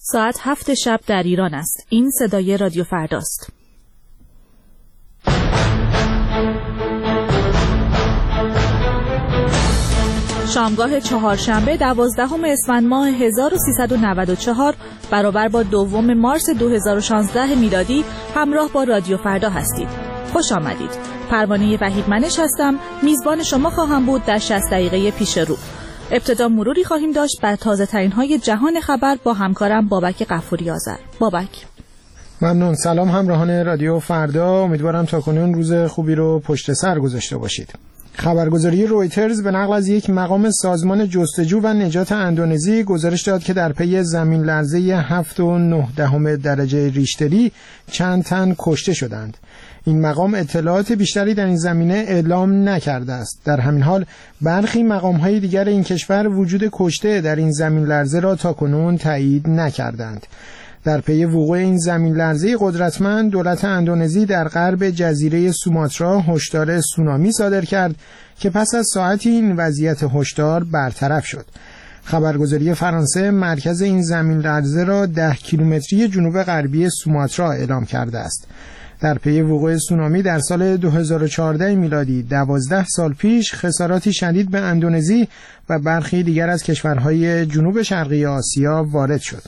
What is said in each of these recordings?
ساعت 7 شب در ایران است. این صدای رادیو فرداست. شامگاه چهارشنبه 12 اسفند ماه 1394 برابر با 2 مارس 2016 میلادی همراه با رادیو فردا هستید. خوش آمدید. پروانه وحیدمنش هستم. میزبان شما خواهم بود در 60 دقیقه پیش رو. ابتدا مروری خواهیم داشت بر تازه ترین های جهان خبر با همکارم بابک غفوری آذر. بابک. ممنون. سلام همراهان رادیو فردا، امیدوارم تاکنون روز خوبی رو پشت سر گذاشته باشید. خبرگزاری رویترز به نقل از یک مقام سازمان جستجو و نجات اندونزی گزارش داد که در پی زمین لرزه 7.9 درجه ریشتری چند تن کشته شدند. این مقام اطلاعات بیشتری در این زمینه اعلام نکرده است. در همین حال برخی مقام‌های دیگر این کشور وجود کشته در این زمین لرزه را تاکنون تایید نکردند. در پی وقوع این زمین لرزه قدرتمند، دولت اندونزی در غرب جزیره سوماترا هشدار سونامی صادر کرد که پس از ساعتی این وضعیت هشدار برطرف شد. خبرگزاری فرانسه مرکز این زمین لرزه را 10 کیلومتری جنوب غربی سوماترا اعلام کرده است. در پی وقوع سونامی در سال 2014 میلادی 12 سال پیش خساراتی شدید به اندونزی و برخی دیگر از کشورهای جنوب شرقی آسیا وارد شد.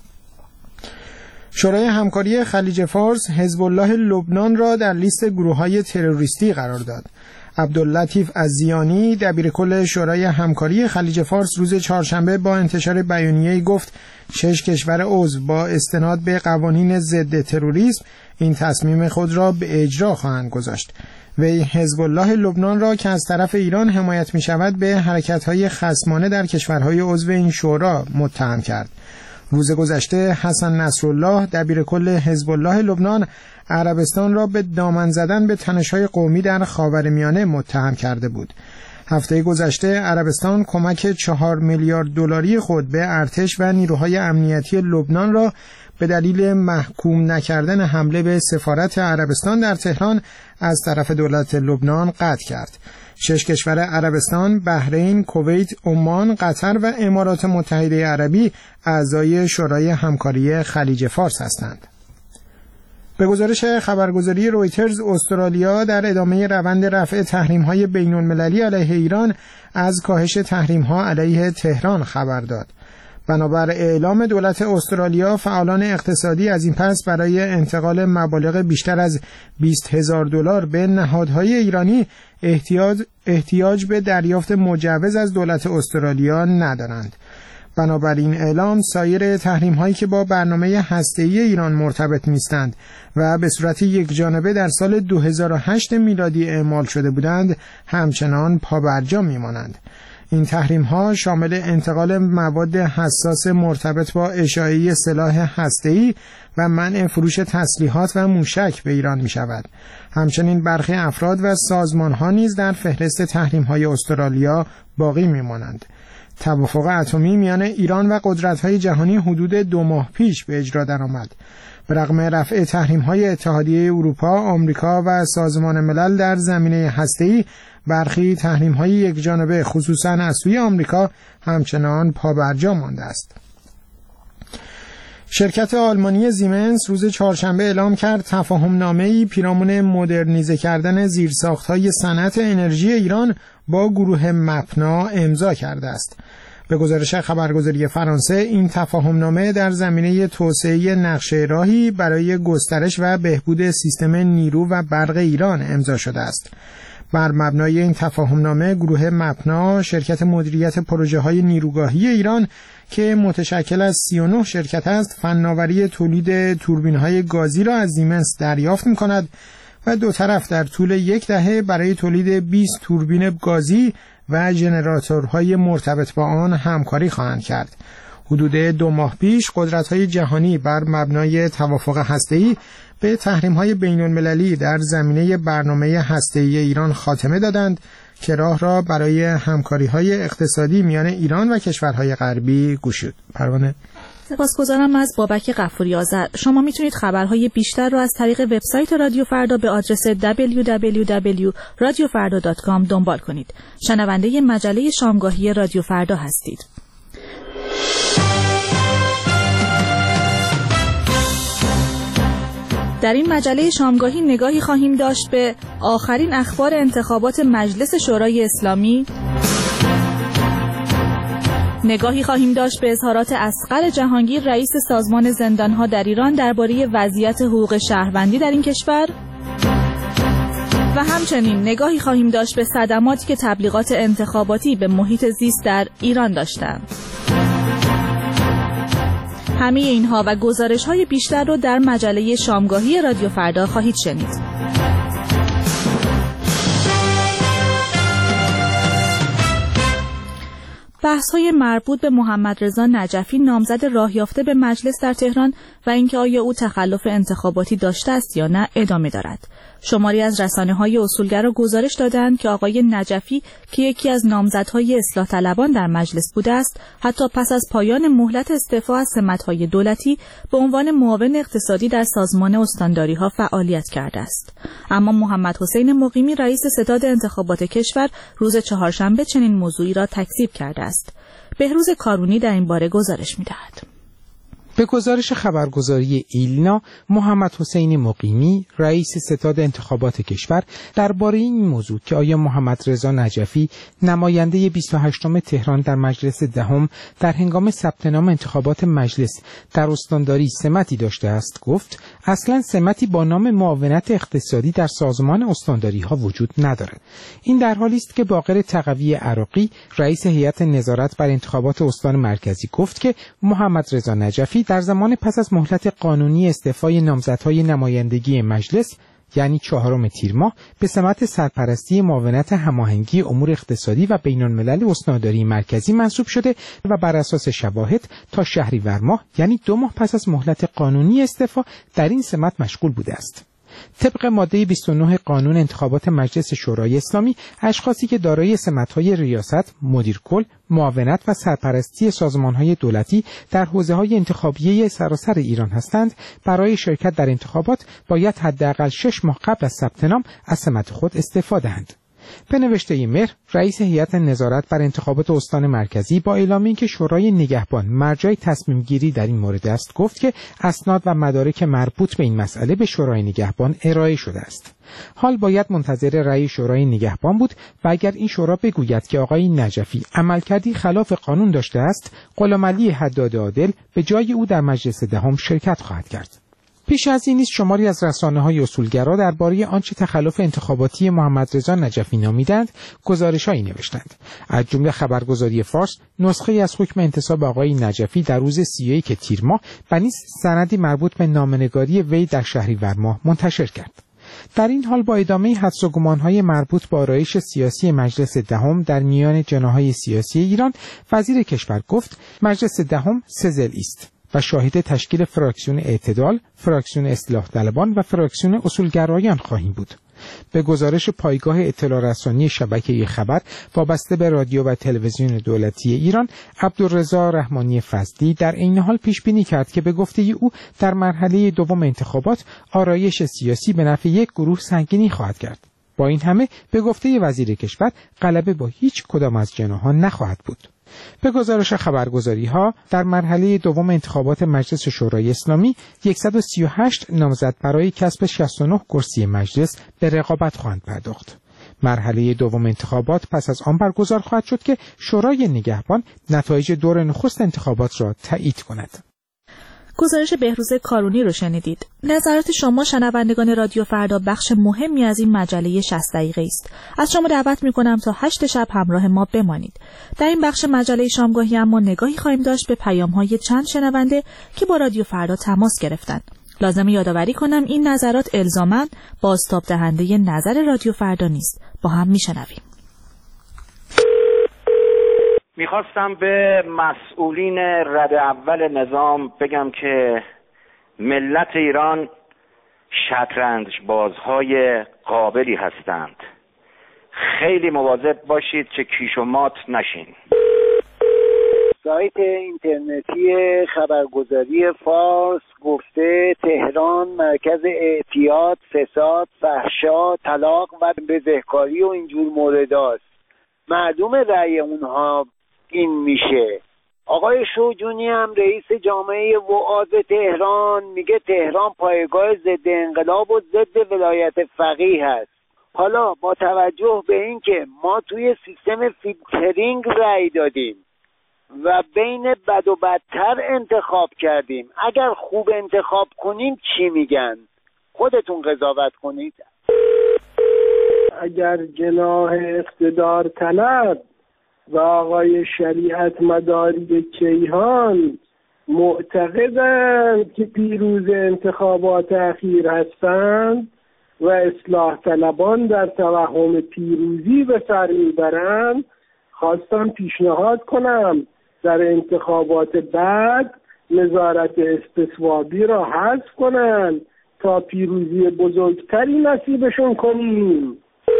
شورای همکاری خلیج فارس حزب الله لبنان را در لیست گروه‌های تروریستی قرار داد. عبداللطیف عزیانی دبیرکل شورای همکاری خلیج فارس روز چهارشنبه با انتشار بیانیه‌ای گفت 6 کشور عضو با استناد به قوانین ضد تروریسم این تصمیم خود را به اجرا خواهند گذاشت. وی حزب الله لبنان را که از طرف ایران حمایت می شود به حرکت‌های خصمانه در کشورهای عضو این شورا متهم کرد. روز گذشته حسن نصرالله دبیرکل حزب الله لبنان عربستان را به دامن زدن به تنش‌های قومی در خاورمیانه متهم کرده بود. هفته گذشته عربستان کمک 4 میلیارد دلاری خود به ارتش و نیروهای امنیتی لبنان را به دلیل محکوم نکردن حمله به سفارت عربستان در تهران از طرف دولت لبنان قطع کرد. 6 کشور عربستان، بحرین، کویت، عمان، قطر و امارات متحده عربی اعضای شورای همکاری خلیج فارس هستند. به گزارش خبرگزاری رویترز، استرالیا در ادامه روند رفع تحریم‌های بین‌المللی علیه ایران از کاهش تحریم‌ها علیه تهران خبر داد. بنابر اعلام دولت استرالیا، فعالان اقتصادی از این پس برای انتقال مبالغ بیشتر از $20,000 به نهادهای ایرانی احتیاج به دریافت مجوز از دولت استرالیا ندارند. بنابراین اعلام سایر تحریم‌هایی که با برنامه هسته‌ای ایران مرتبط نیستند و به صورت یکجانبه در سال 2008 میلادی اعمال شده بودند همچنان پابرجا میمانند. این تحریم‌ها شامل انتقال مواد حساس مرتبط با اشاعه سلاح هسته‌ای و منع فروش تسلیحات و موشک به ایران می‌شود. همچنین برخی افراد و سازمان‌ها نیز در فهرست تحریم‌های استرالیا باقی می‌مانند. توافق اتمی میان ایران و قدرت‌های جهانی حدود 2 ماه پیش به اجرا درآمد. به رغم رفع تحریم‌های اتحادیه اروپا، آمریکا و سازمان ملل در زمینه هسته‌ای، برخی تحریم‌های یکجانبه خصوصاً از سوی آمریکا همچنان پابرجا مانده است. شرکت آلمانی زیمنس روز چهارشنبه اعلام کرد تفاهم‌نامه‌ای پیرامون مدرنیزه کردن زیرساخت‌های صنعت انرژی ایران با گروه مپنا امضا کرده است. به گزارش خبرگزاری فرانسه، این تفاهم‌نامه در زمینه توسعه نقشه راهی برای گسترش و بهبود سیستم نیرو و برق ایران امضا شده است. بر مبنای این تفاهم‌نامه گروه مپنا، شرکت مدیریت پروژه‌های نیروگاهی ایران که متشکل از 39 شرکت است، فناوری تولید توربین‌های گازی را از زیمنس دریافت می‌کند و دو طرف در طول 10 دهه برای تولید 20 توربین گازی و ژنراتورهای مرتبط با آن همکاری خواهند کرد. حدود 2 ماه پیش قدرت‌های جهانی بر مبنای توافق هسته‌ای به تحریم‌های بین‌المللی در زمینه برنامه هسته‌ای ایران خاتمه دادند که راه را برای همکاری‌های اقتصادی میان ایران و کشورهای غربی گشود. پروانه. سپاسگزارم از بابک غفوری آذر. شما میتونید خبرهای بیشتر را از طریق وبسایت رادیو فردا به آدرس www.radiofarda.com دنبال کنید. شنونده مجله شامگاهی رادیو فردا هستید. در این مجله شامگاهی نگاهی خواهیم داشت به آخرین اخبار انتخابات مجلس شورای اسلامی، نگاهی خواهیم داشت به اظهارات اصغر جهانگیر رئیس سازمان زندانها در ایران درباره وضعیت حقوق شهروندی در این کشور و همچنین نگاهی خواهیم داشت به صدماتی که تبلیغات انتخاباتی به محیط زیست در ایران داشتند. همه اینها و گزارش‌های بیشتر رو در مجله شامگاهی رادیو فردا خواهید شنید. بحث‌های مربوط به محمد رضا نجفی نامزد راه یافته به مجلس در تهران و اینکه آیا او تخلف انتخاباتی داشته است یا نه ادامه دارد. شماری از رسانه‌های اصولگرا گزارش دادند که آقای نجفی که یکی از نامزدهای اصلاح طلبان در مجلس بوده است، حتی پس از پایان مهلت استعفا از سمت‌های دولتی به عنوان معاون اقتصادی در سازمان استانداری‌ها فعالیت کرده است. اما محمد حسین مقیمی رئیس ستاد انتخابات کشور روز چهارشنبه چنین موضوعی را تکذیب کرده است. بهروز کارونی در این باره گزارش می‌دهد. به گزارش خبرگزاری ایلنا، محمد حسین مقیمی رئیس ستاد انتخابات کشور درباره این موضوع که آیا محمد رضا نجفی نماینده 28م تهران در مجلس دهم در هنگام ثبت نام انتخابات مجلس در استانداری سمتی داشته است گفت اصلا سمتی با نام معاونت اقتصادی در سازمان استانداری ها وجود ندارد. این در حالی است که باقر تقوی عراقی رئیس هیئت نظارت بر انتخابات استان مرکزی گفت که محمد رضا نجفی در زمان پس از مهلت قانونی استعفای نامزدهای نمایندگی مجلس یعنی 4 تیر ماه به سمت سرپرستی معاونت هماهنگی امور اقتصادی و بین‌الملل استانداری مرکزی منصوب شده و بر اساس شواهد تا شهریور ماه یعنی 2 ماه پس از مهلت قانونی استعفا در این سمت مشغول بوده است. طبق ماده 29 قانون انتخابات مجلس شورای اسلامی، اشخاصی که دارای سمت‌های ریاست، مدیر کل، معاونت و سرپرستی سازمان‌های دولتی در حوزه‌های انتخابیه سراسر ایران هستند، برای شرکت در انتخابات باید حداقل 6 ماه قبل از ثبت نام از سمت خود استعفا دهند. به نوشته مهر، رئیس هیئت نظارت بر انتخابات استان مرکزی با اعلام اینکه شورای نگهبان مرجع تصمیم گیری در این مورد است، گفت که اسناد و مدارک مربوط به این مسئله به شورای نگهبان ارائه شده است. حال باید منتظر رأی شورای نگهبان بود و اگر این شورا بگوید که آقای نجفی عملکردی خلاف قانون داشته است، غلامعلی حداد عادل به جای او در مجلس دهم شرکت خواهد کرد. پیش از این نیز شماری از رسانه‌های اصولگرا درباره آنچه تخلف انتخاباتی محمد رضا نجفی نامیدند گزارش‌هایی نوشتند. از جمله خبرگزاری فارس نسخه‌ای از حکم انتصاب آقای نجفی در روز 31 تیر ماه و نیز سندی مربوط به نامه‌نگاری وی در شهریور ماه منتشر کرد. در این حال با ادامه حدس و گمان‌های مربوط به آرایش سیاسی مجلس دهم در میان جناح‌های سیاسی ایران، وزیر کشور گفت مجلس دهم 3 ضلعی است و شاهد تشکیل فراکسیون اعتدال، فراکسیون اصلاح طلبان و فراکسیون اصولگرایان خواهیم بود. به گزارش پایگاه اطلاع رسانی شبکه خبر وابسته به رادیو و تلویزیون دولتی ایران، عبدالرضا رحمانی فضلی در عین حال پیش بینی کرد که به گفته او در مرحله دوم انتخابات آرایش سیاسی به نفع یک گروه سنگینی خواهد کرد. با این همه به گفته وزیر کشور غلبه با هیچ کدام از جناح‌ها نخواهد بود. به گزارش خبرگزاری‌ها در مرحله دوم انتخابات مجلس شورای اسلامی 138 نامزد برای کسب 69 کرسی مجلس به رقابت خواهند پرداخت. مرحله دوم انتخابات پس از آن برگزار خواهد شد که شورای نگهبان نتایج دور نخست انتخابات را تایید کند. گزارش بهروز کارونی رو شنیدید. نظرات شما شنوندگان رادیو فردا بخش مهمی از این مجله 60 دقیقه است. از شما دعوت می‌کنم تا 8 شب همراه ما بمانید. در این بخش مجله شامگاهی اما نگاهی خواهیم داشت به پیام‌های چند شنونده که با رادیو فردا تماس گرفتند. لازم یادآوری کنم این نظرات الزاماً بازتاب دهنده نظر رادیو فردا نیست. با هم میشنویم. میخواستم به مسئولین رده اول نظام بگم که ملت ایران شطرنج بازهای قابلی هستند. خیلی مواظب باشید که کیش و مات نشین. سایت اینترنتی خبرگزاری فارس گفته تهران مرکز اعتیاد، فساد، فحشا، طلاق و بزهکاری و اینجور مورداست. معلوم رأی اونها این میشه. آقای شوجونی هم رئیس جامعه وعاظ تهران میگه تهران پایگاه ضد انقلاب و ضد ولایت فقیه هست. حالا با توجه به این که ما توی سیستم فیلترینگ رأی دادیم و بین بد و بدتر انتخاب کردیم، اگر خوب انتخاب کنیم چی میگن؟ خودتون قضاوت کنید. اگر جناح اقتدار طلب و آقای شریعت مداری کیهان معتقدند که پیروز انتخابات اخیر هستند و اصلاح طلبان در توهم پیروزی به سر میبرند، خواستم پیشنهاد کنم در انتخابات بعد نظارت استصوابی را حذف کنند تا پیروزی بزرگتری نصیبشون کنیم.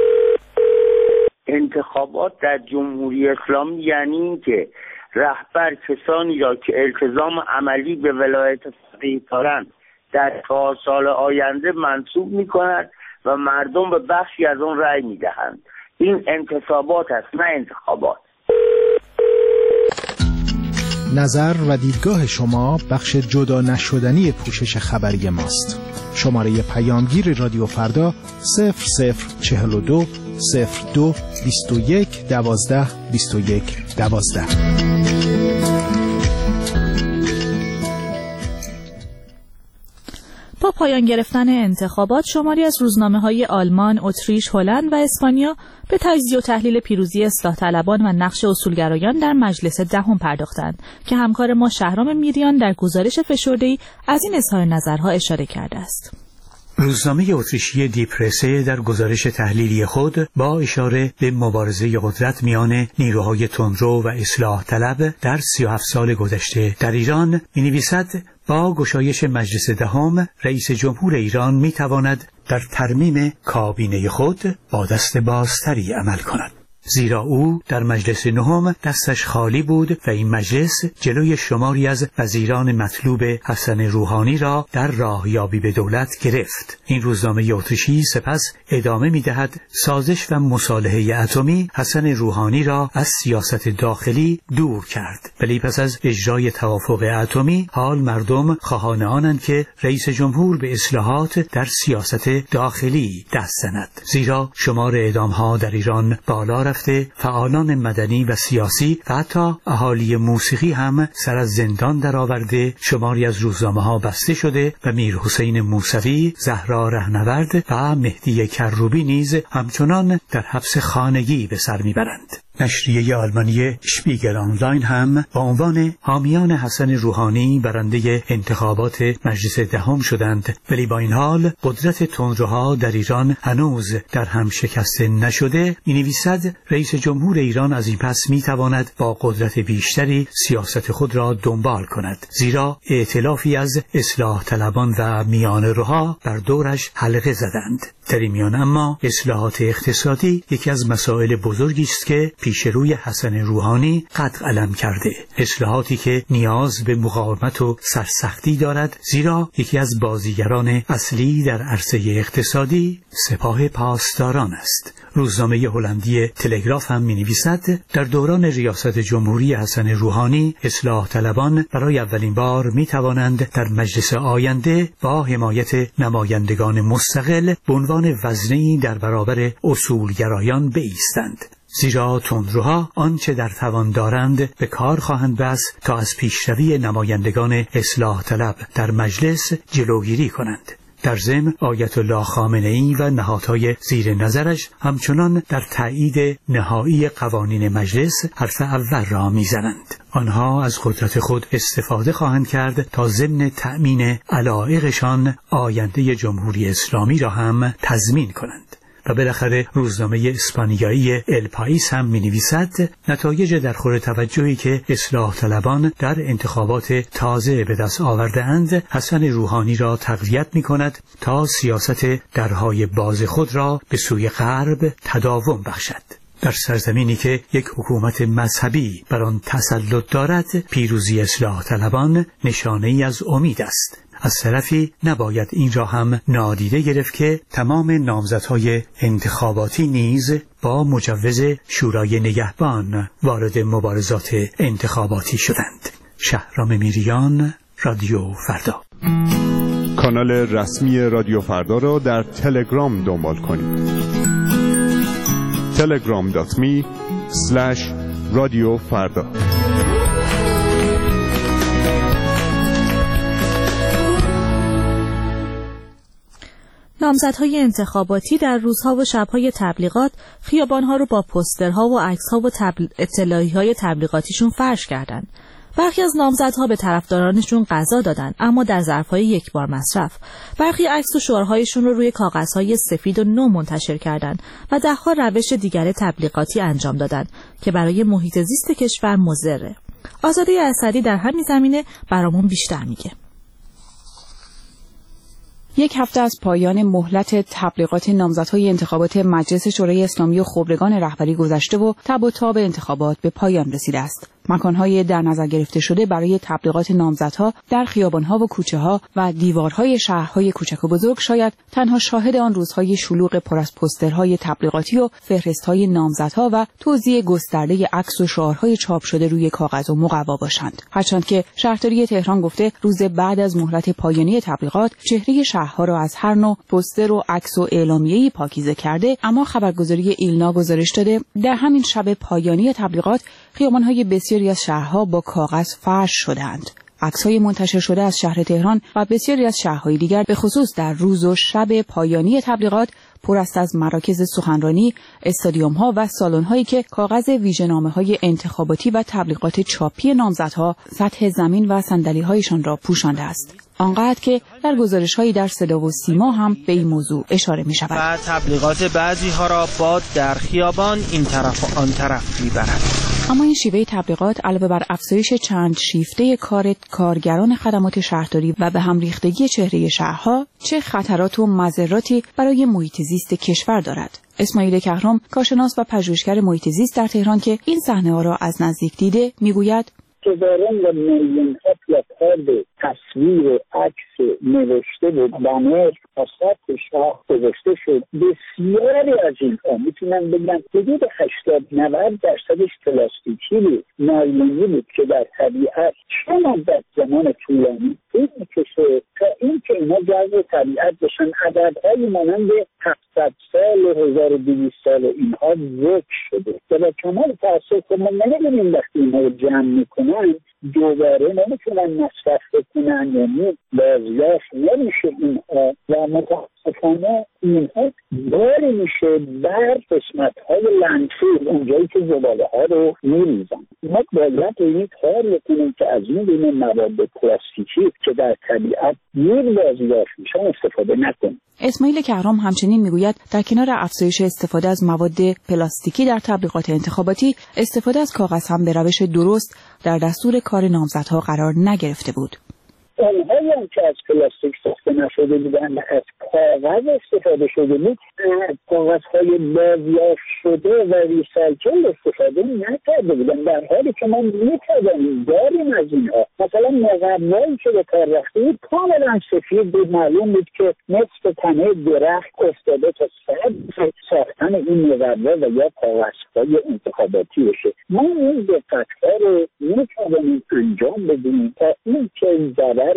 انتخابات در جمهوری اسلامی یعنی این که رهبر کسانی را که التزام عملی به ولایت فقیه دارند در 4 سال آینده منصوب می کند و مردم به بخشی از آن رأی می دهند. این انتصابات است، نه انتخابات. نظر و دیدگاه شما بخش جدا نشدنی پوشش خبری ماست. شماره پیامگیر رادیو فردا 0042 02 21 12 21 12. با پایان گرفتن انتخابات، شماری از روزنامه‌های آلمان، اتریش، هلند و اسپانیا به تجزیه و تحلیل پیروزی اصلاح طلبان و نقش اصولگرایان در مجلس دهم پرداختند که همکار ما شهرام میریان در گزارش فشرده‌ای از این اظهار نظرها اشاره کرده است. روزنامه اتریشی دی پرسه در گزارش تحلیلی خود با اشاره به مبارزه قدرت میان نیروهای تندرو و اصلاح طلب در 37 سال گذشته در ایران می‌نویسد با گشایش مجلس دهم رئیس جمهور ایران می‌تواند در ترمیم کابینه خود با دست بازتری عمل کند. زیرا او در مجلس نهم دستش خالی بود و این مجلس جلوی شماری از وزیران مطلوب حسن روحانی را در راهیابی به دولت گرفت. این روزنامه اتریشی سپس ادامه می‌دهد سازش و مصالحه اتمی حسن روحانی را از سیاست داخلی دور کرد، ولی پس از اجرای توافق اتمی حال مردم خواهان آنند که رئیس جمهور به اصلاحات در سیاست داخلی دست زند. زیرا شمار اعدام‌ها در ایران بالا فعالان مدنی و سیاسی و حتی اهالی موسیقی هم سر از زندان درآورده، شماری از روزنامه‌ها بسته شده و میر حسین موسوی، زهرا رهنورد و مهدی کروبی نیز همچنان در حبس خانگی به سر میبرند. نشریه آلمانی شپیگل آنلاین هم با عنوان حامیان حسن روحانی برنده انتخابات مجلس دهم شدند، ولی با این حال قدرت تندروها در ایران هنوز در هم شکسته نشده. می‌نویسد رئیس جمهور ایران از این پس می‌تواند با قدرت بیشتری سیاست خود را دنبال کند، زیرا ائتلافی از اصلاح طلبان و میانه‌روها بر دورش حلقه زدند. در این میان اما اصلاحات اقتصادی یکی از مسائل بزرگی است که پیش روی حسن روحانی قد علم کرده. اصلاحاتی که نیاز به مقاومت و سرسختی دارد، زیرا یکی از بازیگران اصلی در عرصه اقتصادی سپاه پاسداران است. روزنامه هلندی تلگراف هم می‌نویسد در دوران ریاست جمهوری حسن روحانی اصلاح طلبان برای اولین بار می‌توانند در مجلس آینده با حمایت نمایندگان مستقل به عنوان وزنه‌ای در برابر اصولگرایان بایستند. زیرا تندروها آنچه در توان دارند به کار خواهند بست تا از پیشروی نمایندگان اصلاح طلب در مجلس جلوگیری کنند. در ضمن آیت الله خامنه‌ای و نهادهای زیر نظرش همچنان در تایید نهایی قوانین مجلس حرف اول را میزنند. آنها از قدرت خود استفاده خواهند کرد تا ضمن تأمین علایقشان آینده جمهوری اسلامی را هم تضمین کنند. و بالاخره روزنامه اسپانیایی ال پائیس هم می‌نویسد نتایج درخور توجهی که اصلاح طلبان در انتخابات تازه به دست آورده‌اند حسن روحانی را تقویت می‌کند تا سیاست درهای باز خود را به سوی غرب تداوم بخشد. در سرزمینی که یک حکومت مذهبی بر آن تسلط دارد، پیروزی اصلاح طلبان نشانه‌ای از امید است. از طرفی نباید این را هم نادیده گرفت که تمام نامزدهای انتخاباتی نیز با مجوز شورای نگهبان وارد مبارزات انتخاباتی شدند. شهرام میریان، رادیو فردا. کانال رسمی رادیو فردا را در تلگرام دنبال کنید. telegram.me/رادیوفردا. نامزدهای انتخاباتی در روزها و شبهای تبلیغات خیابانها رو با پوسترها و عکس‌ها و اطلاعیه‌های تبلیغاتیشون فرش کردند. برخی از نامزدها به طرفدارانشون غذا دادن، اما در ظرف‌های یکبار مصرف. برخی عکس و شعارهایشون رو روی کاغذهای سفید و نو منتشر کردند و ده‌ها روش دیگر تبلیغاتی انجام دادن که برای محیط زیست کشور مضره. آزاده اسدی در همین زمینه برامون بیشتر میگه. یک هفته از پایان مهلت تبلیغات نامزدهای انتخابات مجلس شورای اسلامی و خبرگان رهبری گذشته و تب و تاب انتخابات به پایان رسیده است. مکان‌های در نظر گرفته شده برای تبلیغات نامزدها در خیابان‌ها و کوچه‌ها و دیوارهای شهرهای کوچک و بزرگ شاید تنها شاهد آن روزهای شلوغ پر از پوسترهای تبلیغاتی و فهرست‌های نامزدها و توزیع گسترده عکس و شعارهای چاپ شده روی کاغذ و مقوا باشند. هرچند که شهرداری تهران گفته روز بعد از مهلت پایانی تبلیغات چهره شهرها را از هر نوع پوستر و عکس و اعلامیه‌ای پاکیزه کرده، اما خبرگزاری ایلنا گزارش داده در همین شب پایانی تبلیغات خیابان‌های بسیاری از شهرها با کاغذ فرش شدند. عکس‌های منتشر شده از شهر تهران و بسیاری از شهرهای دیگر به خصوص در روز و شب پایانی تبلیغات پر است از مراکز سخنرانی، استادیوم‌ها و سالن‌هایی که کاغذ ویژه‌نامه‌های انتخاباتی و تبلیغات چاپی نامزدها سطح زمین و صندلی‌هایشان را پوشانده است. آنقدر که در گزارش‌هایی در صدا و سیما هم به این موضوع اشاره می‌شود. و تبلیغات بعضی‌ها را باد در خیابان این طرف و آن طرف می‌برد. اما این شیوه تبلیغات علاوه بر افزایش چند شیفته کارگران خدمات شهرداری و به هم ریختگی چهره شهرها، چه خطرات و مضراتی برای محیط زیست کشور دارد. اسماعیل کهرم، کارشناس و پژوهشگر محیط زیست در تهران که این صحنه‌ها را از نزدیک دیده، میگوید هزاران و میلیون ها پلاکارد تصویر و عکس نوشته و بنر تا سطح شهر گذاشته شد. بسیاری از اینها میتونم بگم حدود 80-90% پلاستیکی بود، نایلونی بود که در طبیعت چه مدت زمان طولانی طول میکشه تا اینکه اینا جذب طبیعت بشن. عددهایی مانند 700 سال و 1200 سال اینها ذکر شده و با کمال تأسف ما نمی‌بینیم وقتی اینها رو جمع میکنن دوباره نمیتونن مصرف بکنن، یعنی بازیافت نمیشه اینها و متاسفانه اینها باری میشه بر قسمت‌های لندفیل، اونجایی که زباله ها رو میریزن. ما باید این کار بکنیم که از این گونه مواد پلاستیکی که در طبیعت دیر بازیافت میشن استفاده نکنیم. اسماعیل کهرم همچنین میگوید در کنار افزایش استفاده از مواد پلاستیکی در تبلیغات انتخاباتی، استفاده از کاغذ هم به روش درست در دستور کار نامزدها قرار نگرفته بود. اونهایی هم که از پلاستیک ساخته نشده بودن و از کاغذ استفاده شده بود، کاغذهای بازیافت شده و ریسایکل استفاده نکرده بودن، در حالی که ما میتوانیم داریم از اینها. مثلا مقوایی که به کار رفته بود کاملا سفید بود، معلوم بود که نصف تنه درخت افتاده تا ساختن این مقوا و یا کاغذهای انتخاباتی بشه. ما این دقت‌ها رو میتوانیم انجام بدیم تا این که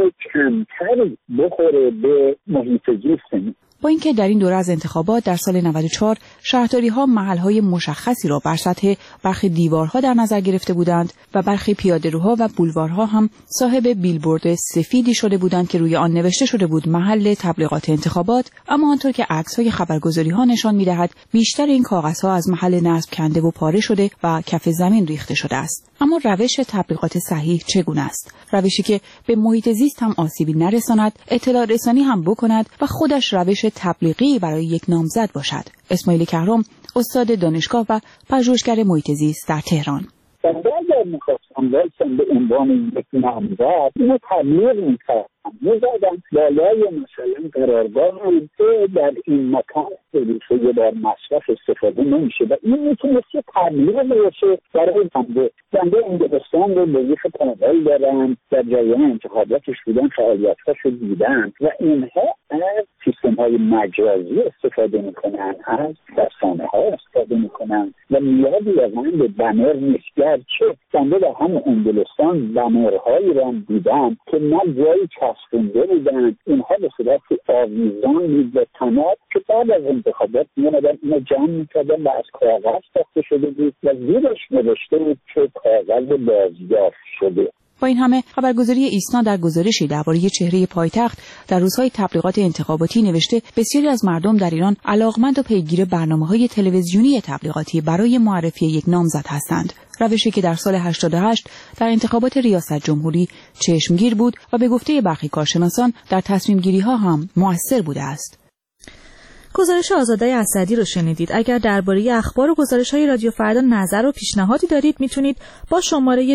کمتری بخوره به محیط زیستمون. با اینکه در این دوره از انتخابات در سال 94 شهرداری‌ها محل‌های مشخصی را بر سطح برخی دیوارها در نظر گرفته بودند و برخی پیاده‌روها و بولوارها هم صاحب بیلبورد سفیدی شده بودند که روی آن نوشته شده بود محل تبلیغات انتخابات، اما آنطور که عکس‌های خبرگزاری‌ها نشان می‌دهد بیشتر این کاغذها از محل نصب کنده و پاره شده و کف زمین ریخته شده است. اما روش تبلیغات صحیح چگونه است؟ روشی که به محیط زیست هم آسیبی نرساند، اطلاع رسانی هم بکند و خودش روش تبلیغی برای یک نامزد باشد. اسماعیل کهرم، استاد دانشگاه و پژوهشگر محیط زیست در تهران. اگر میخواستم وایسم به عنوان یک نامزد اینو تبلیغ میکرد، هم می‌زدن بالای مثلا قرارگاه هم در این مکان روزه یه بار مصرف استفاده نمیشه و این میتونست یه تبلیغ باشه برای بنده انگلستان رو به وظیفه کامل دارن، در جریان انتخاباتش بودن، فعالیت‌هاشو دیدن و اینها از سیستم‌های مجازی استفاده میکنن، از رسانه‌ها استفاده میکنن و نیازی واقعا به بنر نیست. گرچه بنده در همون انگلستان بنرهایی رو هم دیدم که نه جایی چسبونده بودن، اینها به صورت آویزان بود و تناب که بعد از انتخابات می‌آمدن اینو جمع می‌کردن و از کاغذ ساخته شده بود و زیرش نوشته بود که کاغذ بازیافت شده. با این همه خبرگزاری ایسنا در گزارشی درباره چهره پایتخت در روزهای تبلیغات انتخاباتی نوشته بسیاری از مردم در ایران علاقمند و پیگیر برنامه‌های تلویزیونی تبلیغاتی برای معرفی یک نامزد هستند، روشی که در سال 88 در انتخابات ریاست جمهوری چشمگیر بود و به گفته برخی کارشناسان در تصمیم گیری ها هم مؤثر بوده است. گزارش آزاده اسدی رو شنیدید. اگر درباره اخبار و گزارش‌های رادیو فردا نظر و پیشنهادی دارید میتونید با شماره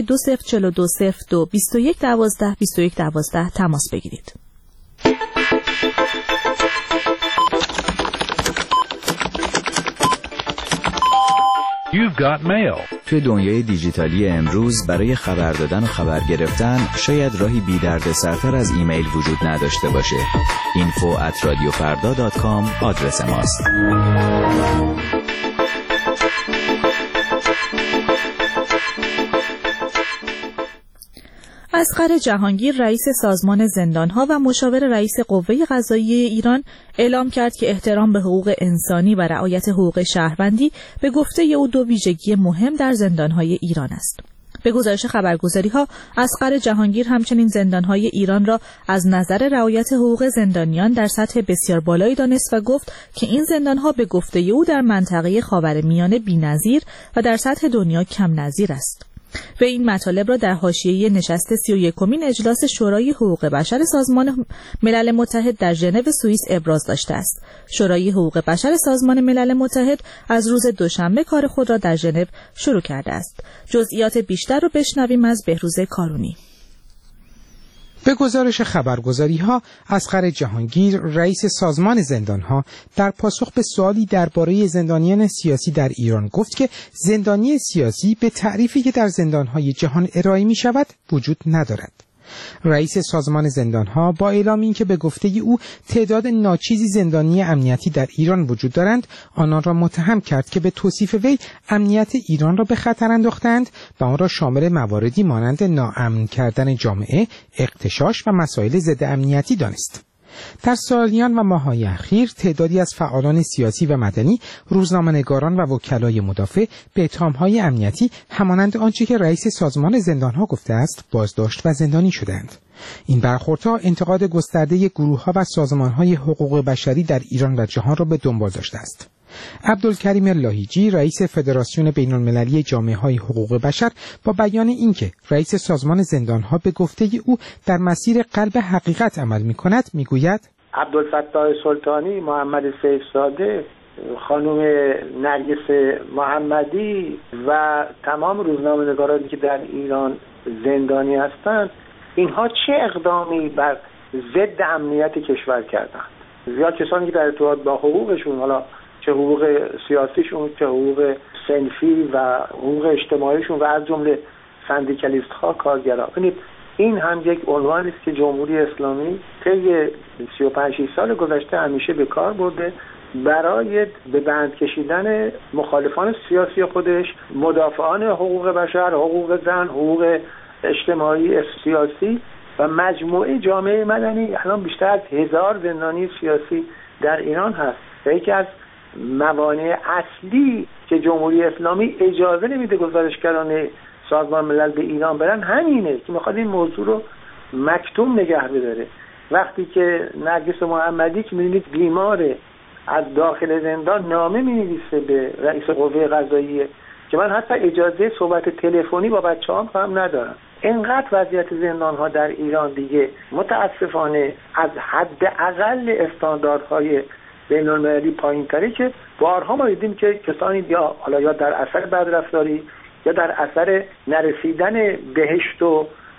2042022112 تماس بگیرید. You've got mail. توی دنیای دیجیتالی امروز برای خبر دادن و خبر گرفتن شاید راهی بی دردسرتر از ایمیل وجود نداشته باشه. info@radiofarda.com آدرس ماست. اصغر جهانگیر رئیس سازمان زندانها و مشاور رئیس قوه قضاییه ایران اعلام کرد که احترام به حقوق انسانی و رعایت حقوق شهروندی به گفته او دو ویژگی مهم در زندانهای ایران است. به گزارش خبرگزاری‌ها اصغر جهانگیر همچنین زندانهای ایران را از نظر رعایت حقوق زندانیان در سطح بسیار بالایی دانست و گفت که این زندانها به گفته او در منطقه خاورمیانه بی‌نظیر و در سطح دنیا کم نظیر است. و این مطالب را در حاشیه نشست 31مین اجلاس شورای حقوق بشر سازمان ملل متحد در ژنو سوئیس ابراز داشته است. شورای حقوق بشر سازمان ملل متحد از روز دوشنبه کار خود را در ژنو شروع کرده است. جزئیات بیشتر رو بشنویم از بهروز کارونی. به گزارش خبرگزاری‌ها اصغر جهانگیر رئیس سازمان زندانها در پاسخ به سوالی درباره زندانیان سیاسی در ایران گفت که زندانی سیاسی به تعریفی که در زندانهای جهان ارائه می‌شود وجود ندارد. رئیس سازمان زندانها با اعلام اینکه به گفته او تعداد ناچیزی زندانی امنیتی در ایران وجود دارند، آنان را متهم کرد که به توصیف وی امنیت ایران را به خطر انداختند و آن را شامل مواردی مانند ناامن کردن جامعه، اغتشاش و مسائل ضد امنیتی دانست. در سالیان و ماه‌های اخیر تعدادی از فعالان سیاسی و مدنی، روزنامه‌نگاران و وکلای مدافع به اتهام‌های امنیتی همانند آنچه که رئیس سازمان زندانها گفته است بازداشت و زندانی شدند. این برخوردها انتقاد گسترده گروه‌ها و سازمان‌های حقوق بشری در ایران و جهان را به دنبال داشته است. عبدالکریم لاهیجی رئیس فدراسیون بین‌المللی جامعه‌های حقوق بشر با بیان اینکه رئیس سازمان زندانها به گفته او در مسیر قلب حقیقت عمل می‌کند میگوید عبدالفتاح سلطانی، محمد سیف‌زاده، خانم نرگس محمدی و تمام روزنامه‌نگارانی که در ایران زندانی هستند، اینها چه اقدامی بر ضد امنیت کشور کردند؟ یا کسانی که در ارتباط با حقوقشون، حالا چه حقوق سیاسیشون، چه حقوق صنفی و حقوق اجتماعیشون و از جمله سندیکالیست ها، کارگران، ببینید این هم یک عنوانی است که جمهوری اسلامی طی 35 سال گذشته همیشه به کار برده برای به بند کشیدن مخالفان سیاسی خودش، مدافعان حقوق بشر، حقوق زن، حقوق اجتماعی سیاسی و مجموعه جامعه مدنی. الان بیشتر از 1000 زندانی سیاسی در ایران هست و یکی از موانع اصلی که جمهوری اسلامی اجازه نمیده گزارشگران سازمان ملل به ایران برن همینه که میخواد این موضوع رو مکتوم نگه بداره. وقتی که نرگس محمدی که می‌بینید بیماره، از داخل زندان نامه می‌نویسه به رئیس قوه قضاییه که من حتی اجازه صحبت تلفنی با بچه‌هام هم ندارم. اینقدر وضعیت زندان‌ها در ایران دیگه متاسفانه از حد اقل استانداردهای بین‌المللی پایین‌تره که بارها ما دیدیم که کسانی یا در اثر بدرفتاری یا در اثر نرسیدن بهشت و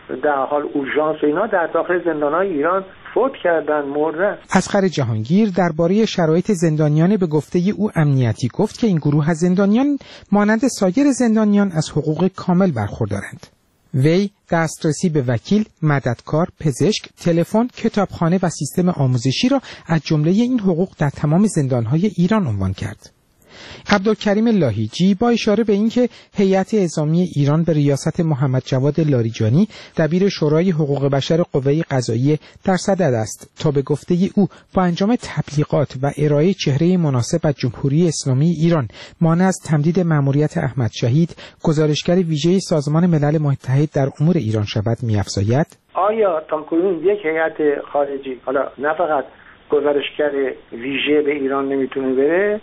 در حال اورژانس و اینا در داخل زندان‌های ایران فوت کردن، مردن. اصغر جهانگیر درباره شرایط زندانیان به گفته او امنیتی گفت که این گروه از زندانیان مانند سایر زندانیان از حقوق کامل برخوردارند. وی دسترسی به وکیل، مددکار، پزشک، تلفن، کتابخانه و سیستم آموزشی را از جمله این حقوق در تمام زندان‌های ایران عنوان کرد. عبدالکریم لاهیجی با اشاره به اینکه هیئت اعزامی ایران به ریاست محمد جواد لاریجانی دبیر شورای حقوق بشر قوه قضاییه در صدد است تا به گفته او با انجام تبلیغات و ارائه چهره مناسب از جمهوری اسلامی ایران مانع از تمدید مأموریت احمد شهید گزارشگر ویژه سازمان ملل متحد در امور ایران شود می‌افزاید: آیا تاکنون یک هیئت خارجی، حالا نه فقط گزارشگر ویژه به ایران نمیتونه بره،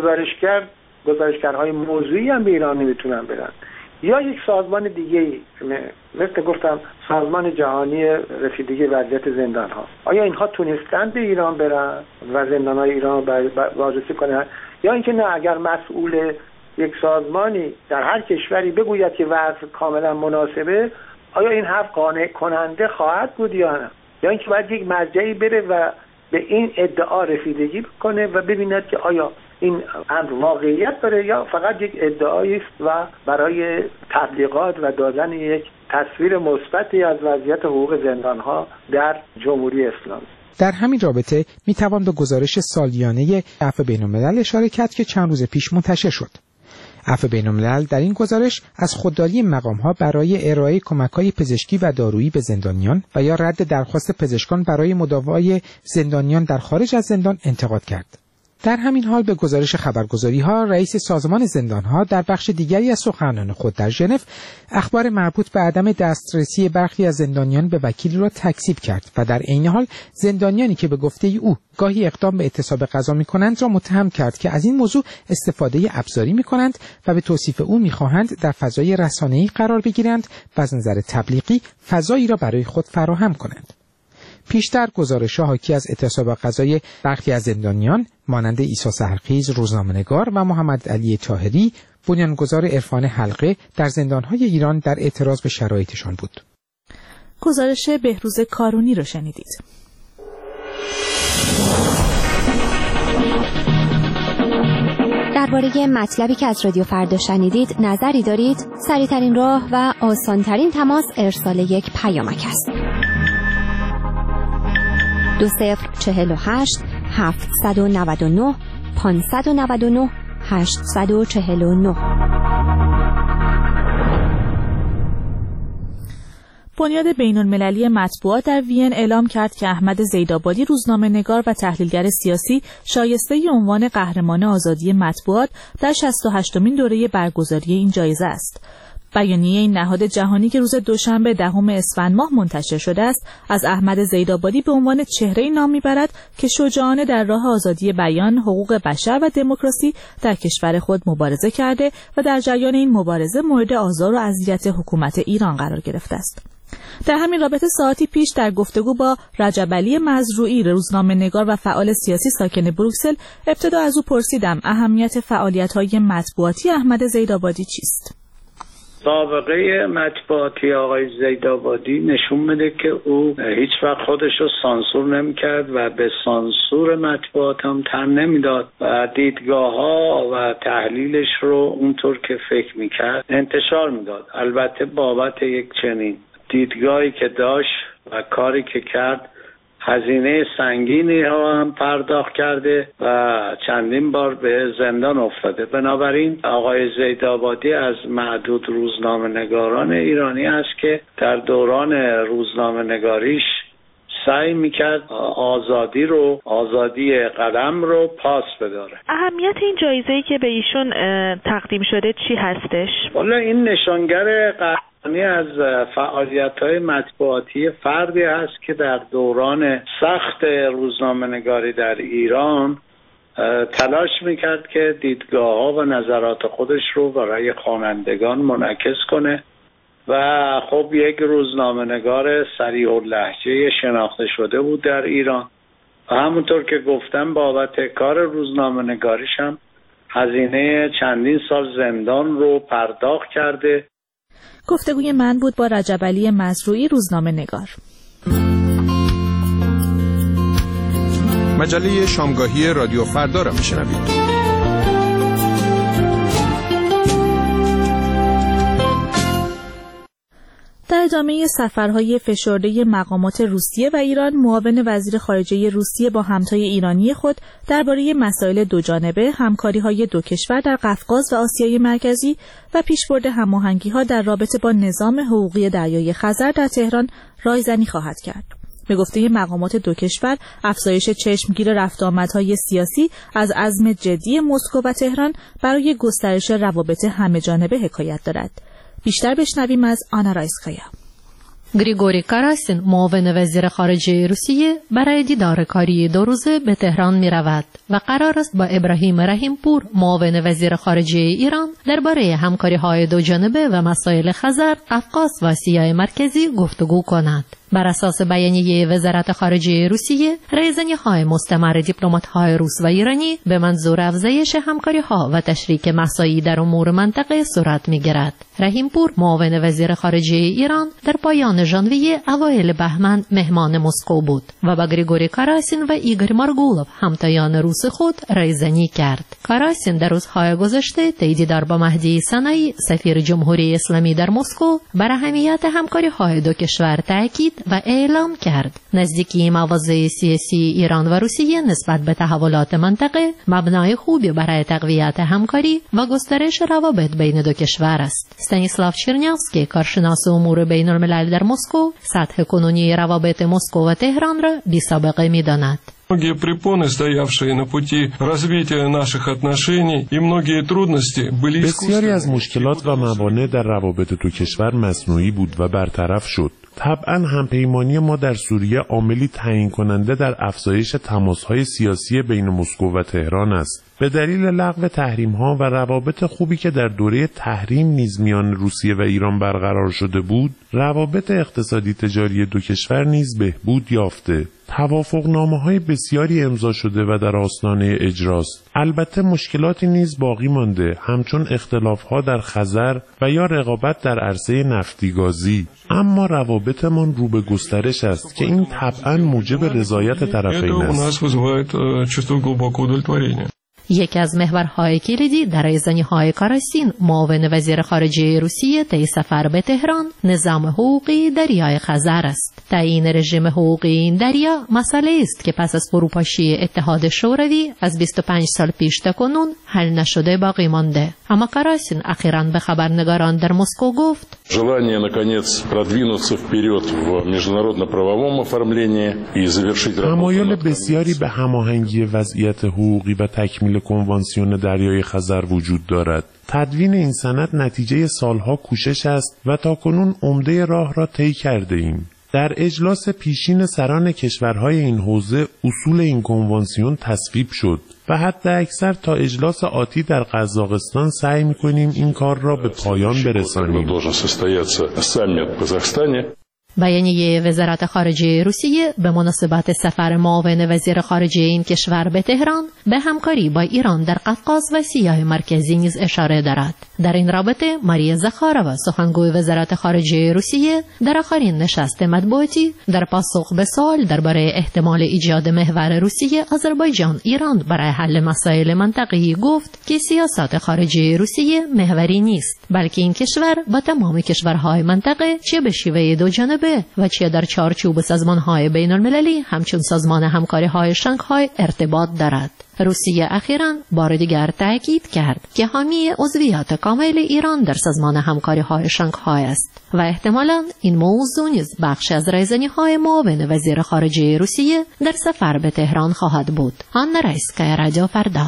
گزارشگرهای موضوعی هم به ایران نمیتونن برن، یا یک سازمان دیگه مثل گفتم سازمان جهانی رسیدگی وضعیت زندان ها، آیا اینها تونستن به ایران برن و زندانهای ایران رو بازرسی کنن، یا اینکه نه اگر مسئول یک سازمانی در هر کشوری بگوید که وضع کاملا مناسبه، آیا این حرف قانع کننده خواهد بود یا نه، یا اینکه باید یک مرجعی بره و به این ادعا رسیدگی بکنه و ببیند که آیا این امر واقعیت داره یا فقط یک ادعایی است و برای تبلیغات و دادن یک تصویر مثبتی از وضعیت حقوق زندان‌ها در جمهوری اسلامی. در همین رابطه میتوان به گزارش سالیانه عفو بین‌الملل اشاره کرد که چند روز پیش منتشر شد. عفو بین‌الملل در این گزارش از خودداری مقام‌ها برای ارائه کمک‌های پزشکی و دارویی به زندانیان و یا رد درخواست پزشکان برای مداوای زندانیان در خارج از زندان انتقاد کرد. در همین حال به گزارش خبرگزاری‌ها رئیس سازمان زندان‌ها در بخش دیگری از سخنان خود در ژنو اخبار مربوط به عدم دسترسی برخی از زندانیان به وکیل را تکذیب کرد و در عین حال زندانیانی که به گفته او گاهی اقدام به اعتصاب قضا می‌کنند را متهم کرد که از این موضوع استفاده ابزاری می‌کنند و به توصیف او می‌خواهند در فضای رسانه‌ای قرار بگیرند و از نظر تبلیغی فضایی را برای خود فراهم کنند. پیشتر گزارش‌ها حاکی از اعتصاب قضای برخی از زندانیان مانند عیسی سحرخیز، روزنامه‌نگار و محمد علی طاهری، بنیانگذار عرفان حلقه در زندان‌های ایران در اعتراض به شرایطشان بود. گزارش بهروز کارونی را شنیدید. درباره مطلبی که از رادیو فردا شنیدید نظری دارید؟ سریع‌ترین راه و آسان‌ترین تماس ارسال یک پیامک است. 2048 799 599 849. بنیاد بین‌المللی مطبوعات در وین اعلام کرد که احمد زیدآبادی روزنامه‌نگار و تحلیلگر سیاسی شایسته عنوان قهرمان آزادی مطبوعات در 68مین دوره برگزاری این جایزه است. بیانیه این نهاد جهانی که روز دوشنبه 10 اسفند ماه منتشر شده است، از احمد زیدآبادی به عنوان چهره‌ای نام می‌برد که شجاعانه در راه آزادی بیان، حقوق بشر و دموکراسی در کشور خود مبارزه کرده و در جریان این مبارزه مورد آزار و اذیت حکومت ایران قرار گرفته است. در همین رابطه ساعتی پیش در گفتگو با رجب علی مزروعی، روزنامه‌نگار و فعال سیاسی ساکن بروکسل، ابتدا از او پرسیدم اهمیت فعالیت‌های مطبوعاتی احمد زیدآبادی چیست؟ سابقه مطبوعاتی آقای زیدآبادی نشون میده که او هیچ وقت خودش رو سانسور نمیکرد و به سانسور مطبوعات هم تن نمیداد و دیدگاه‌ها و تحلیلش رو اونطور که فکر میکرد انتشار میداد. البته بابت یک چنین دیدگاهی که داشت و کاری که کرد هزینه سنگینی ها هم پرداخت کرده و چندین بار به زندان افتاده. بنابراین آقای زیدآبادی از معدود روزنامه‌نگاران ایرانی است که در دوران روزنامه‌نگاریش سعی میکرد آزادی قلم رو پاس بداره. اهمیت این جایزه‌ای که به ایشون تقدیم شده چی هستش؟ والا این نشانگر از فعالیت‌های مطبوعاتی فردی هست که در دوران سخت روزنامه‌نگاری در ایران تلاش میکرد که دیدگاه‌ها و نظرات خودش رو برای خوانندگان منعکس کنه و خب یک روزنامه‌نگار صریح اللهجه شناخته شده بود در ایران و همونطور که گفتم بابت کار روزنامه‌نگاریش هم هزینه چندین سال زندان رو پرداخت کرده. گفتگوی من بود با رجب علی مزروعی، روزنامه نگار. مجله شامگاهی رادیو فردا را میشنوید. در ادامه سفرهای فشرده مقامات روسیه و ایران، معاون وزیر خارجه روسیه با همتای ایرانی خود درباره مسائل دوجانبه، همکاری‌های دو کشور در قفقاز و آسیای مرکزی و پیشبرد هماهنگی‌ها در رابطه با نظام حقوقی دریای خزر در تهران رایزنی خواهد کرد. به گفته مقامات دو کشور، افزایش چشمگیر رفت آمدهای سیاسی از عزم جدی مسکو و تهران برای گسترش روابط همه‌جانبه حکایت دارد. بیشتر بشنویم از آنا رایسکایا. گریگوری کاراسین، معاون وزیر خارجه روسیه، برای دیدار کاری 2 روزه به تهران می رود و قرار است با ابراهیم رحیم پور، معاون وزیر خارجه ایران، درباره همکاری‌های دوجانبه و مسائل خزر، قفقاز و آسیای مرکزی گفتگو کند. بر اساس بیانیه وزارت خارجه روسیه، رایزنی‌های مستمر دیپلمات‌های روس و ایرانی به منظور افزایش همکاری‌ها و تشریک مساعی در امور منطقه صورت می‌گیرد. رحیم پور، معاون وزیر خارجه ایران، در پایان ژانویه اوایل بهمن مهمان مسکو بود و با گریگوری کاراسین و ایگور مارگولوف، همتایان روس خود، رایزنی کرد. کاراسین در روزهای گذشته طی دیدار با مهدی صنعی، سفیر جمهوری اسلامی در مسکو، بر اهمیت همکاری‌های دو کشور تاکید و اعلام کرد. نزدیکی مواضع سیاسی ایران و روسیه نسبت به تحولات منطقه مبنای خوبی برای تقویت همکاری و گسترش روابط بین دو کشور است. استانیسلاو چرنیاوسکی، کارشناس امور بین الملل در مسکو، سطح کنونی روابط مسکو و تهران را بی‌سابقه می‌داند. Многие препоны, стоявшие на пути развития наших отношений, и многие трудности были بسیاری از مشکلات و موانع در روابط دو کشور مصنوعی بود و برطرف شد. طبعا همپیمانی ما در سوریه عاملی تعیین کننده در افزایش تماس‌های سیاسی بین مسکو و تهران است. به دلیل لغو تحریم‌ها و روابط خوبی که در دوره تحریم نیز میان روسیه و ایران برقرار شده بود، روابط اقتصادی تجاری دو کشور نیز بهبود یافته. توافقنامه‌های بسیاری امضا شده و در آستانه اجراست. البته مشکلاتی نیز باقی مانده، همچون اختلاف‌ها در خزر و یا رقابت در عرصه نفتی گازی. اما روابطمان رو به گسترش است که این طبعاً موجب رضایت طرفین است. یکی از محورهای کلیدی در رایزنی‌های کاراسین، معاون وزیر خارجه روسیه، طی سفر به تهران، نظام حقوقی دریای خزر است. تعیین رژیم حقوقی این دریا مسئله است که پس از فروپاشی اتحاد شوروی از 25 سال پیش تاکنون حل نشده باقی مانده. اما کاراسین اخیراً به خبرنگاران در مسکو گفت: желание наконец продвинуться вперед в международно-правовом оформлении и завершить работу. تمایل بسیاری به هماهنگی وضعیت حقوقی و تکمیل کنوانسیون دریای خزر وجود دارد. تدوین این سند نتیجه سالها کوشش است و تاکنون عمده راه را طی کرده ایم. در اجلاس پیشین سران کشورهای این حوزه اصول این کنوانسیون تصویب شد و حتی اکثر تا اجلاس آتی در قزاقستان سعی می‌کنیم این کار را به پایان برسانیم. بیانیه وزارت خارجه روسیه به مناسبت سفر معاون وزیر خارجه این کشور به تهران به همکاری با ایران در قفقاز و آسیای مرکزی نیز اشاره دارد. در این رابطه ماریا زخارова، سخنگوی وزارت خارجه روسیه، در آخرین نشست مطبوعاتی در پاسخ به سوال درباره احتمال ایجاد محور روسیه، آذربایجان، ایران برای حل مسائل منطقه‌ای گفت که سیاست خارجه روسیه محوری نیست، بلکه این کشور با تمام کشورهای منطقه چه به شیوه دوجانبه و چه در چارچوب سازمان‌های بین‌المللی همچون سازمان همکاری‌های شانگهای ارتباط دارد. روسیه اخیراً بار دیگر تاکید کرد که حامی عضویت کامل ایران در سازمان همکاری‌های شانگهای است و احتمالاً این موضوع نیز بخش از رایزنی‌های معاون وزیر خارجه روسیه در سفر به تهران خواهد بود. آنا رایسکایا، رادیو فردا.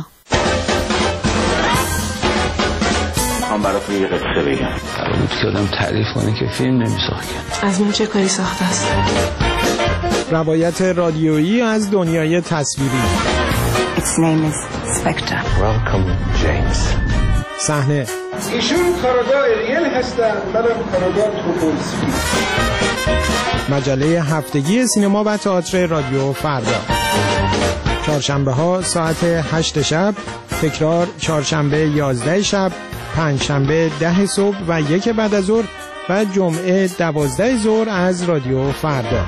من براتون یه قصه بگم. قرار بود که آدم تعریف کنه که فیلم نمی‌ساخت. از من چه کاری ساخته است؟ روایت رادیویی از دنیای تصویری. Its name is Spectre. Welcome James. صحنه. ایشون کارگاه ریل هستن، منم کارگاه توپولسکی. مجله هفتگی سینما و تئاتر رادیو فردا. چهارشنبه ها ساعت 8 شب، تکرار چهارشنبه 11 شب، پنجشنبه 10 صبح و 1 بعد از ظهر و جمعه 12 ظهر از رادیو فردا.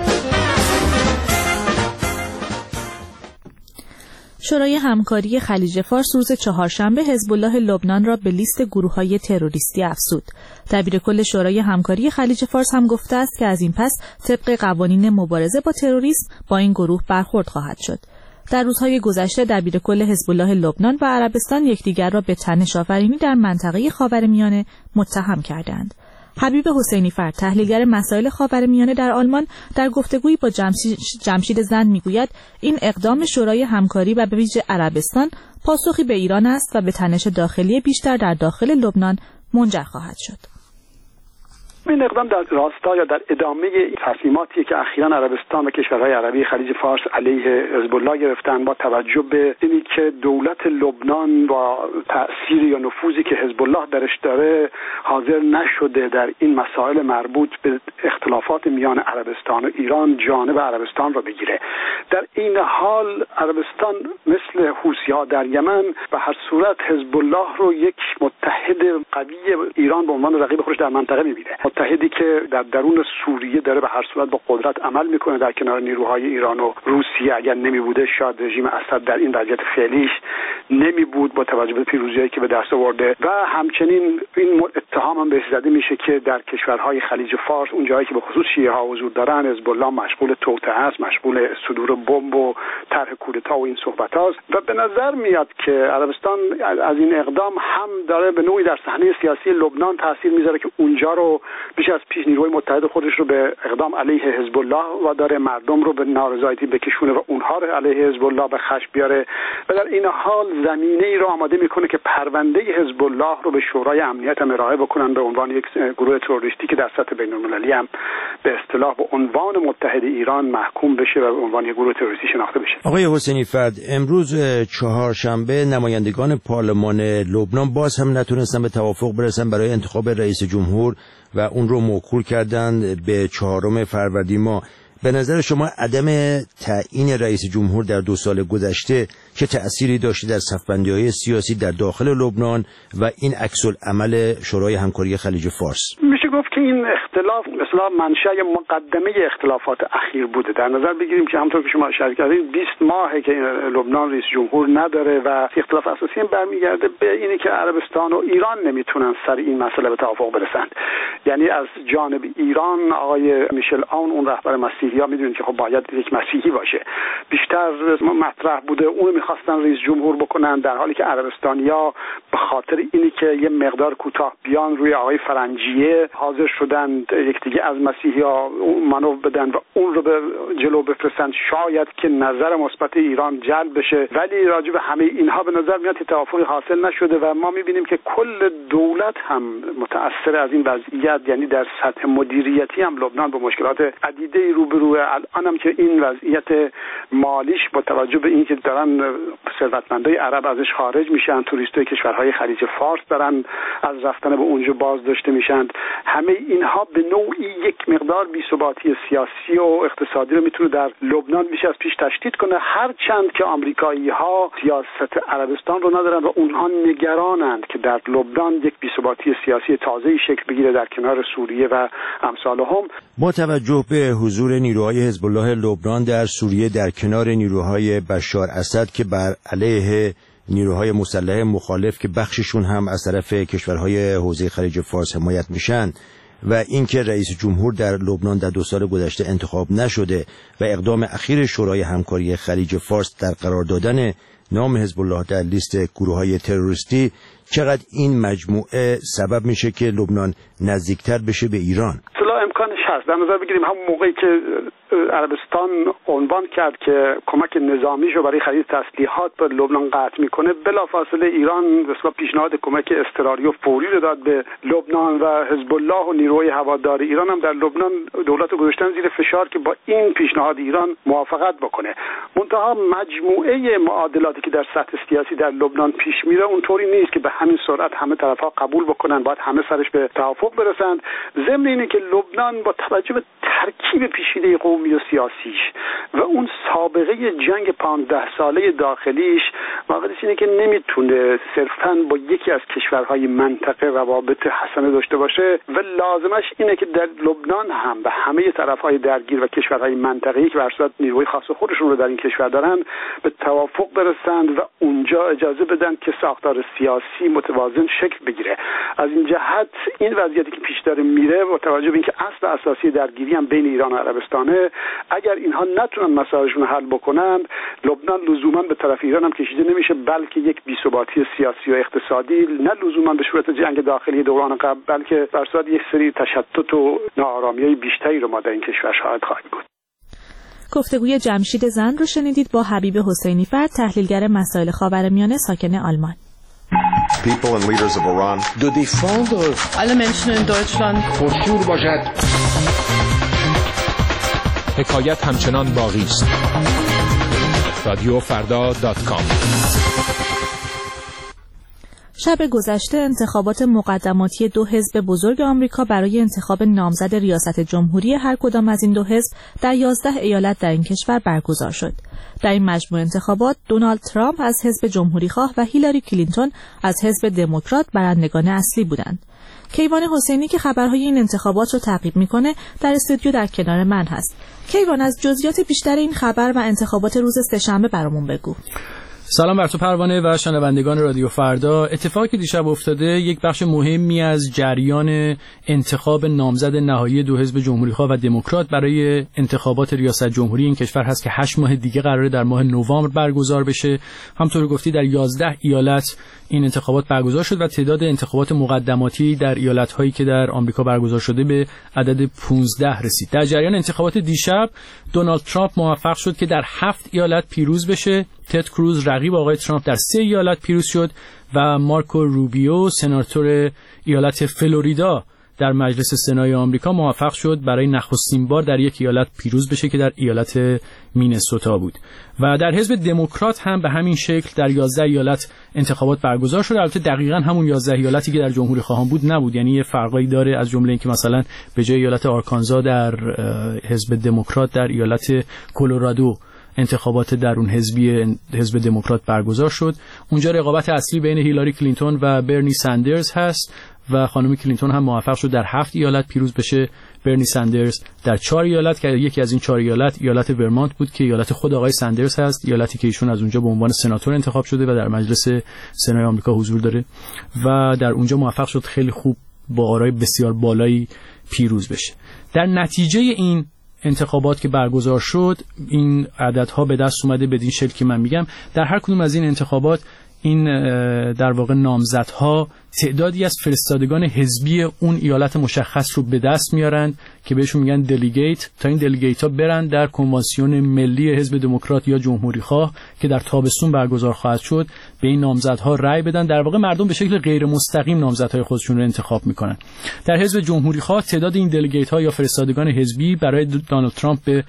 شورای همکاری خلیج فارس روز چهارشنبه حزب الله لبنان را به لیست گروه‌های تروریستی افزود. دبیرکل شورای همکاری خلیج فارس هم گفته است که از این پس طبق قوانین مبارزه با تروریسم با این گروه برخورد خواهد شد. در روزهای گذشته دبیرکل حزب الله لبنان و عربستان یکدیگر را به تنش آفرینی در منطقه خاورمیانه متهم کردند. حبیب حسینی فرد، تحلیلگر مسائل خاورمیانه در آلمان، در گفتگویی با جمشید زند میگوید این اقدام شورای همکاری و به ویژه عربستان پاسخی به ایران است و به تنش داخلی بیشتر در داخل لبنان منجر خواهد شد. این اقدام در راستا یا در ادامه تصمیماتی که اخیراً عربستان و کشورهای عربی خلیج فارس علیه حزب الله گرفتن با توجه به اینی که دولت لبنان با تأثیر یا نفوذی که حزب الله درش داره حاضر نشده در این مسائل مربوط به اختلافات میان عربستان و ایران جانب عربستان را بگیره. در این حال عربستان مثل حوثی‌ها در یمن به هر صورت حزب الله رو یک متحد قوی ایران به عنوان رقیب خودش در منطقه می‌بینه. متحدی که در درون سوریه داره به هر صورت با قدرت عمل میکنه در کنار نیروهای ایران و روسیه. اگر نمی بوده شاید رژیم اسد در این وضعیت فعلیش نمی بود با توجه به پیروزی‌هایی که به دست آورده. و همچنین این اتهام هم بهش زده میشه که در کشورهای خلیج فارس اون جایی که به خصوص شیعه ها حضور دارن حزب الله مشغول توطئه است، مشغول صدور بمب و طرح کودتا و این صحبت هاست. و به نظر میاد که عربستان از این اقدام هم داره به نوعی در صحنه سیاسی لبنان تاثیر میذاره که اونجا رو بیش از پیش نیروهای متحد خودش رو به اقدام علیه حزب الله و داره مردم رو به نارضایتی بکشونه و اونها رو علیه حزب الله به خشم بیاره و در این حال زمینه‌ای رو آماده میکنه که پرونده حزب الله رو به شورای امنیت هم ارائه بکنن به عنوان یک گروه تروریستی که در سطح بین‌المللی هم به اصطلاح به عنوان متحد ایران محکوم بشه و به عنوان یک گروه تروریستی شناخته بشه. آقای حسینی فرد، امروز چهارشنبه نمایندگان پارلمان لبنان باز هم نتونستن به توافق برسن برای انتخاب رئیس جمهور و اون رو موکول کردن به 4 فروردین ماه. به نظر شما عدم تعیین رئیس جمهور در 2 سال گذشته چه تأثیری داشته در صف‌بندی‌های سیاسی در داخل لبنان و این عکس‌العمل شورای همکاری خلیج فارس؟ میشه گفت که این اختلاف مثلا منشأ مقدمه اختلافات اخیر بوده. در نظر بگیریم که همونطور که شما اشاره کردید 20 ماهه که لبنان رئیس جمهور نداره و اختلاف اساسی برمیگرده به اینی که عربستان و ایران نمیتونن سر این مسئله به توافق برسند. یعنی از جانب ایران آقای میشل آون، اون رهبر مسیحی‌ها، میدونید که خب باید یک مسیحی باشه، بیشتر مطرح بوده اون میخواستن رئیس جمهور بکنن، در حالی که عربستانی‌ها به خاطر اینی که یه مقدار کوتاه بیان روی آقای فرنجیه حاضر شدن یکدیگه از مسیحی‌ها منو بدن و اون رو به جلو بفرستن، شاید که نظر مثبت ایران جلب بشه. ولی راجع به همه اینها به نظر میاد توافقی حاصل نشده و ما میبینیم که کل دولت هم متأثر از این وضعیت، یعنی در سطح مدیریتی هم لبنان با مشکلات عدیده روبروه. الان هم که این وضعیت مالیش با توجه به اینکه دارن ثروتمندای عرب ازش خارج میشن، توریستای کشورهای خلیج فارس دارن از رفتن به اونجا باز داشته میشن، همه اینها به نوعی یک مقدار بی‌ثباتی سیاسی و اقتصادی رو میتونه در لبنان بیش از پیش تشدید کنه، هرچند که آمریکایی‌ها سیاست عربستان رو ندارن و اونها نگرانند که در لبنان یک بی‌ثباتی سیاسی تازه‌ای شکل بگیره در کنار سوریه و امثالهم. با توجه به حضور نیروهای حزب الله لبنان در سوریه در کنار نیروهای بشار اسد که بر علیه نیروهای مسلح مخالف که بخششون هم از طرف کشورهای حوزه خلیج فارس حمایت میشن و اینکه رئیس جمهور در لبنان در 2 سال گذشته انتخاب نشده و اقدام اخیر شورای همکاری خلیج فارس در قرار دادن نام حزب الله در لیست گروه‌های تروریستی، چقدر این مجموعه سبب میشه که لبنان نزدیکتر بشه به ایران؟ امکانش هست. در نظر بگیریم همون موقعی که عربستان عنوان کرد که کمک نظامیشو برای خرید تسلیحات به لبنان قطع میکنه، بلافاصله ایران مثلا پیشنهاد کمک اضطراری و فوری رو داد به لبنان و حزب الله و نیروهای هوادار ایران هم در لبنان دولت رو گذاشتن زیر فشار که با این پیشنهاد ایران موافقت بکنه. منتها مجموعه معادلاتی که در سطح سیاسی در لبنان پیش میره اونطوری نیست که به همین سرعت همه طرفا قبول بکنن، باید همه سرش به توافق برسند. ضمن اینه که لبنان با توجه به ترکیب پیچیده قومی و سیاسیش و اون سابقه جنگ 15 ساله داخلیش واقعیتش اینه که نمیتونه صرفاً با یکی از کشورهای منطقه روابط حسنه داشته باشه و لازمش اینه که در لبنان هم به همه طرفهای درگیر و کشورهای منطقه‌ای که به هر صورت نیروی خاص خودشون رو در این کشور دارن به توافق برسند و اونجا اجازه بدن که ساختار سیاسی متوازن شکل بگیره. از این جهت این وضعیتی که پیش داره میره با توجه به اینکه اصل اساسی درگیری هم بین ایران و عربستانه، اگر اینها نتونن مسائلشون حل بکنند، لبنان لزوما به طرف ایران هم کشیده نمیشه، بلکه یک بی‌ثباتی سیاسی و اقتصادی نه لزوما به صورت جنگ داخلی دوران قبل، بلکه بر صورت یک سری تشتت و ناآرامی‌های بیشتری رو ما در این کشور شاهد خواهیم بود. گفتگوی جمشید زند رو شنیدید با حبیب حسینی فرد، تحلیلگر مسائل خاورمیانه ساکن آلمان. People and leaders of Iran do defender alle Menschen in Deutschland خشوع باشد. حکایت همچنان باقی است. رادیوفردا.com. شب گذشته انتخابات مقدماتی دو حزب بزرگ آمریکا برای انتخاب نامزد ریاست جمهوری هر کدام از این دو حزب در 11 ایالت در این کشور برگزار شد. در این مجموع انتخابات دونالد ترامپ از حزب جمهوریخواه و هیلاری کلینتون از حزب دموکرات برندگان اصلی بودند. کیوان حسینی که خبرهای این انتخابات رو تعقیب میکنه در استودیو در کنار من هست. کیوان، از جزئیات بیشتر این خبر و انتخابات روز سه‌شنبه برامون بگو. سلام بر تو پروانه و شنوندگان رادیو فردا. اتفاقی که دیشب افتاده یک بخش مهمی از جریان انتخاب نامزد نهایی دو حزب جمهوریخواه و دموکرات برای انتخابات ریاست جمهوری این کشور هست که 8 ماه دیگه قراره در ماه نوامبر برگزار بشه. همونطور گفتی در 11 ایالت این انتخابات برگزار شد و تعداد انتخابات مقدماتی در ایالت‌هایی که در آمریکا برگزار شده به عدد 15 رسید. در جریان انتخابات دیشب دونالد ترامپ موفق شد که در 7 ایالت پیروز بشه. تد کروز رقیب آقای ترامپ در 3 ایالت پیروز شد و مارکو روبیو سناتور ایالت فلوریدا در مجلس سنای آمریکا موفق شد برای نخستین بار در یک ایالت پیروز بشه که در ایالت مینسوتا بود. و در حزب دموکرات هم به همین شکل در 11 ایالت انتخابات برگزار شد. البته دقیقاً همون 11 ایالتی که در جمهوری خواهان بود نبود، یعنی یه فرقایی داره، از جمله اینکه مثلا به جای ایالت آرکانزا در حزب دموکرات در ایالت کلرادو انتخابات درون حزب دموکرات برگزار شد. اونجا رقابت اصلی بین هیلاری کلینتون و برنی ساندرز هست و خانم کلینتون هم موفق شد در 7 ایالت پیروز بشه. برنی ساندرز در 4 ایالت که یکی از این 4 ایالت ورمانت بود که ایالت خود آقای ساندرز هست، ایالتی که ایشون از اونجا به عنوان سناتور انتخاب شده و در مجلس سنای آمریکا حضور داره و در اونجا موفق شد خیلی خوب با آرای بسیار بالایی پیروز بشه. در نتیجه این انتخابات که برگزار شد این عددها به دست اومده بدین شکل که من میگم. در هر کدوم از این انتخابات این در واقع نامزدها تعدادی از فرستادگان حزبی اون ایالت مشخص رو به دست میارن که بهشون میگن دلیگیت، تا این دلیگیت ها برن در کنوانسیون ملی حزب دموکرات یا جمهوری خواه که در تابستون برگزار خواهد شد به این نامزدها رأی بدن. در واقع مردم به شکل غیر مستقیم نامزدهای خودشون رو انتخاب میکنن. در حزب جمهوری خواه تعداد این دلیگیت ها یا فرستادگان حزبی برای دونالد ترامپ به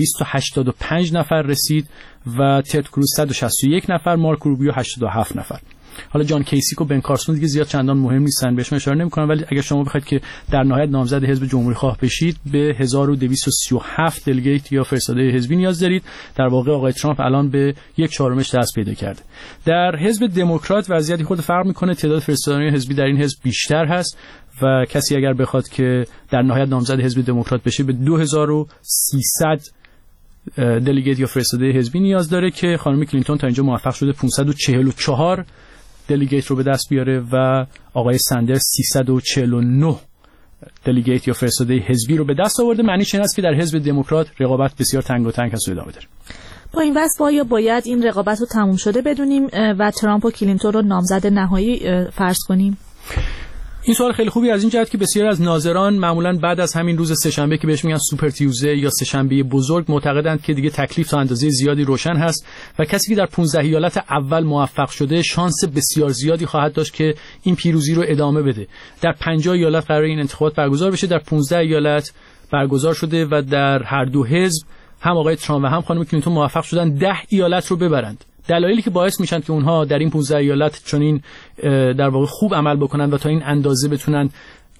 285 نفر رسید و تد کروز 161 نفر، مارک روبیو 87 نفر. حالا جان کیسیک و بن کارسون دیگه زیاد چندان مهم نیستن، بهشون اشاره نمی‌کنم، ولی اگر شما بخواید که در نهایت نامزد حزب جمهوری خواه بشید به 1237 دلیگیت یا فرستاده حزبی نیاز دارید. در واقع آقای ترامپ الان به 1/4 دست پیدا کرده. در حزب دموکرات وضعیت خود فرق می‌کنه، تعداد فرستادگان حزبی در این حزب بیشتر هست و کسی اگر بخواد که در نهایت نامزد حزب دموکرات بشه به 2300 دلیگیت یا فرستاده حزبی نیاز داره که خانم کلینتون تا اینجا موفق شده 544 دلیگیت رو به دست بیاره و آقای ساندرز 349 دلیگیت یا فرستاده حزبی رو به دست آورده. معنیش این است که در حزب دموکرات رقابت بسیار تنگاتنگ هست و ادامه داره. با این وضع آیا باید این رقابت رو تموم شده بدونیم و ترامپ و کلینتون رو نامزد نهایی فرض کنیم؟ این سوال خیلی خوبی از این جهت که بسیار از ناظران معمولاً بعد از همین روز سه‌شنبه که بهش میگن سوپر تیوزدی یا سه‌شنبه بزرگ معتقدند که دیگه تکلیف تا اندازه زیادی روشن هست و کسی که در 15 ایالت اول موفق شده شانس بسیار زیادی خواهد داشت که این پیروزی رو ادامه بده. در 50 ایالت قرار این انتخابات برگزار بشه، در 15 ایالت برگزار شده و در هر دو حزب هم آقای ترامپ و هم خانم کلینتون موفق شدن 10 ایالت رو ببرند. دلایلی که باعث میشن که اونها در این 15 ایالت چنین در واقع خوب عمل بکنن و تا این اندازه بتونن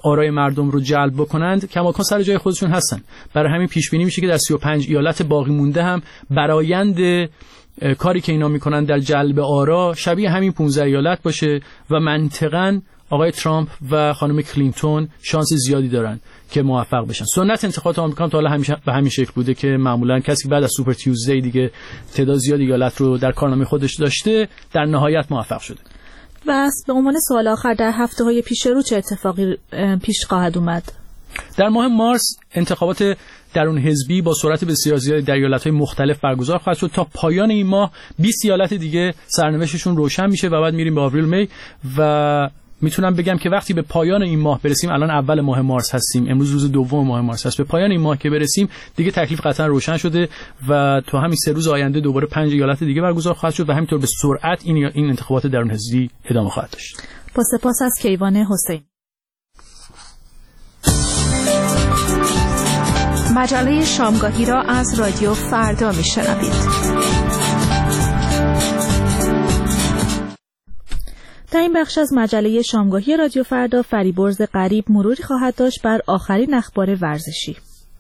آرای مردم رو جلب بکنند کماکان سر جای خودشون هستن. برای همین پیش بینی میشه که در 35 ایالت باقی مونده هم برآیند کاری که اینا میکنن در جلب آرا شبیه همین 15 ایالت باشه و منطقاً آقای ترامپ و خانم کلینتون شانس زیادی دارن که موفق بشن. سنت انتخابات آمریکا تا حالا همیشه به همین شکل بوده که معمولا کسی بعد از سوپر تیوزدی دیگه تعداد زیادی ایالت رو در کارنامه خودش داشته در نهایت موفق شده. و به عنوان سوال آخر، در هفته‌های پیش رو چه اتفاقی پیش خواهد اومد؟ در ماه مارس انتخابات درون حزبی با سرعت بسیار زیادی در ایالت‌های مختلف برگزار خواهد شد. تا پایان این ماه 20 ایالت دیگه سرنوشتشون روشن میشه و بعد میریم به آوریل می و میتونم بگم که وقتی به پایان این ماه برسیم، الان اول ماه مارس هستیم، امروز روز دوم ماه مارس هست، به پایان این ماه که برسیم دیگه تکلیف قطعا روشن شده و تا همین 3 روز آینده دوباره 5 ایالت دیگه برگزار خواهد شد و همینطور به سرعت این انتخابات درون حزبی ادامه خواهد داشت. با سپاس از کیوان حسین. مجله شامگاهی را از رادیو فردا میشنوید. در این بخش از مجله شامگاهی رادیو فردا فریبرز قریب مروری خواهد داشت بر آخرین اخبار ورزشی.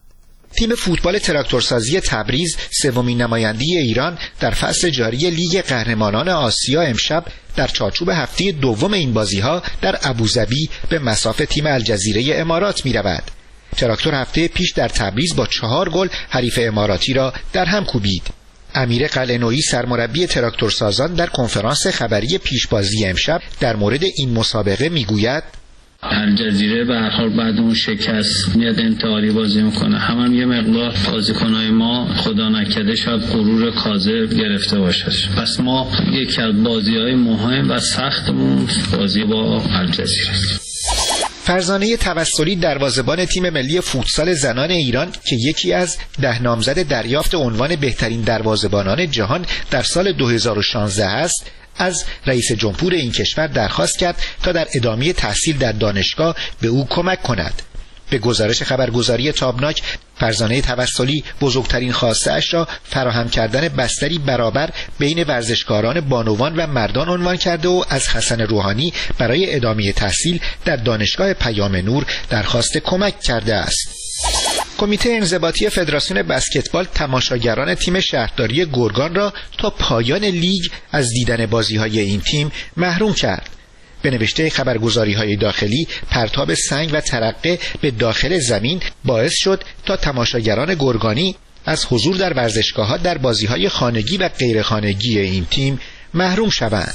تیم فوتبال تراکتورسازی تبریز سومین نمایندگی ایران در فصل جاری لیگ قهرمانان آسیا امشب در چارچوب هفته دوم این بازی‌ها در ابوظبی به مصاف تیم الجزیره امارات می‌رود. تراکتور هفته پیش در تبریز با 4 گل حریف اماراتی را در هم کوبید. امیر قلعه‌نویی سرمربی تراکتورسازان در کنفرانس خبری پیشبازی امشب در مورد این مسابقه میگوید الجزیره به هر حال بعد اون شکست میاد انتحاری بازی میکنه. هم یه مقدار بازیکنای ما خدا نکرده شاید غرور کاذب گرفته باشه. پس ما یکی از بازی‌های مهم و سختمون بازی با الجزیره است. فرزانه توسلی دروازه‌بان تیم ملی فوتسال زنان ایران که یکی از 10 نامزد دریافت عنوان بهترین دروازه‌بانان جهان در سال 2016 است، از رئیس جمهور این کشور درخواست کرد تا در ادامه تحصیل در دانشگاه به او کمک کند. به گزارش خبرگزاری تابناک، فرزانه توسلی بزرگترین خواسته اش را فراهم کردن بستری برابر بین ورزشکاران بانوان و مردان عنوان کرده و از حسن روحانی برای ادامه تحصیل در دانشگاه پیام نور درخواست کمک کرده است. کمیته انضباطی فدراسیون بسکتبال تماشاگران تیم شهرداری گرگان را تا پایان لیگ از دیدن بازی‌های این تیم محروم کرد. به نوشته خبرگزاری‌های داخلی، پرتاب سنگ و ترقه به داخل زمین باعث شد تا تماشاگران گرگانی از حضور در ورزشگاه‌ها در بازی‌های خانگی و غیرخانگی این تیم محروم شوند.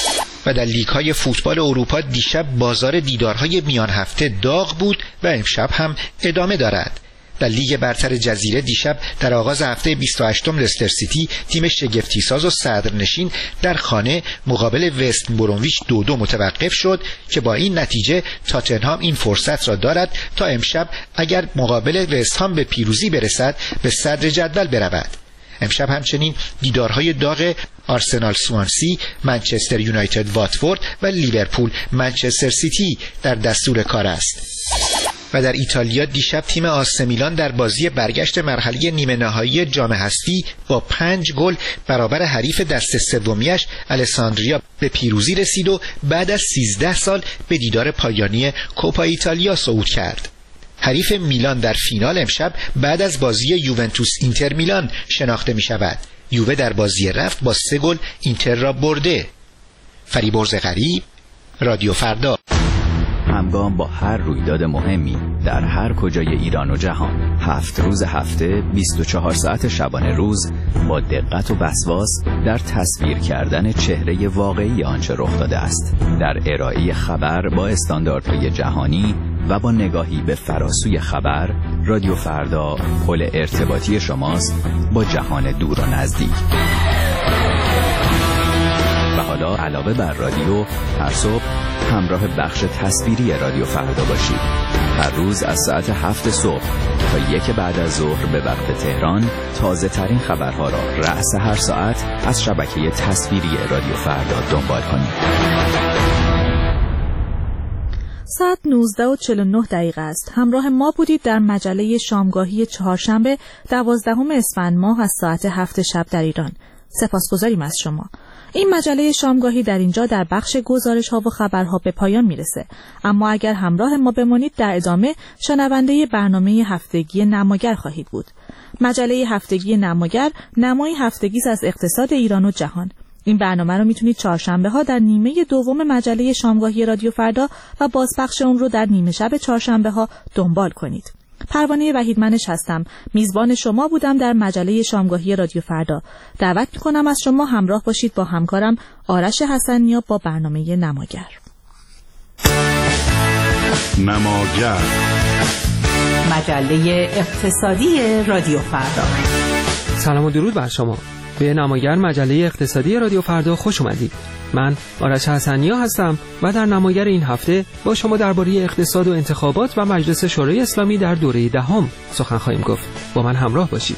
و در لیگ‌های فوتبال اروپا دیشب بازار دیدارهای میان هفته داغ بود و امشب هم ادامه دارد. در لیگ برتر جزیره دیشب در آغاز هفته 28 لستر سیتی تیم شگفتیساز و صدرنشین در خانه مقابل وست برونویچ 2-2 متوقف شد که با این نتیجه تاتنهام این فرصت را دارد تا امشب اگر مقابل وست هام به پیروزی برسد به صدر جدول برود. امشب همچنین دیدارهای داغ آرسنال سوانسی، منچستر یونایتد واتفورد و لیورپول منچستر سیتی در دستور کار است. و در ایتالیا دیشب تیم آس میلان در بازی برگشت مرحله نیمه نهایی جام حذفی با 5 گل برابر حریف دست سومیش الساندریا به پیروزی رسید و بعد از 13 سال به دیدار پایانی کوپا ایتالیا صعود کرد. حریف میلان در فینال امشب بعد از بازی یوونتوس اینتر میلان شناخته می شود. یووه در بازی رفت با 3 گل اینتر را برده. فریبرز غریب، رادیو فردا. همگام با هر رویداد مهمی در هر کجای ایران و جهان، 7 روز هفته 24 ساعت شبانه روز با دقت و وسواس در تصویر کردن چهره واقعی آنچه رخ داده است، در ارائه خبر با استانداردهای جهانی و با نگاهی به فراسوی خبر. رادیو فردا پل ارتباطی شماست با جهان دور و نزدیک. و حالا علاوه بر رادیو، هر صبح همراه بخش تصویری رادیو فردا باشید. هر روز از ساعت 7 صبح تا 1 بعد از ظهر به وقت تهران تازه ترین خبرها را رأس هر ساعت از شبکه تصویری رادیو فردا دنبال کنید. ساعت 19:49 است. همراه ما بودید در مجله شامگاهی چهارشنبه 12 اسفند ماه از ساعت 7 شب در ایران. سپاسگزاریم از شما. این مجله شامگاهی در اینجا در بخش گزارش‌ها و خبرها به پایان میرسه، اما اگر همراه ما بمانید در ادامه شنونده برنامه هفتگی نماگر خواهید بود. مجله هفتگی نماگر نمای هفتگی از اقتصاد ایران و جهان. این برنامه رو میتونید چهارشنبه‌ها در نیمه دوم مجله شامگاهی رادیو فردا و بازپخش اون رو در نیمه شب چهارشنبه‌ها دنبال کنید. پروانه وحیدمنش هستم. میزبان شما بودم در مجله شامگاهی رادیو فردا. دعوت میکنم از شما همراه باشید با همکارم آرش حسنیاب با برنامه نماگر. نماگر، مجله اقتصادی رادیو فردا. سلام و درود بر شما. به نماگر مجله اقتصادی رادیو فردا خوش اومدید. من آرش حسنیا هستم و در نماگر این هفته با شما درباره اقتصاد و انتخابات و مجلس شورای اسلامی در دوره دهم سخن خواهیم گفت. با من همراه باشید.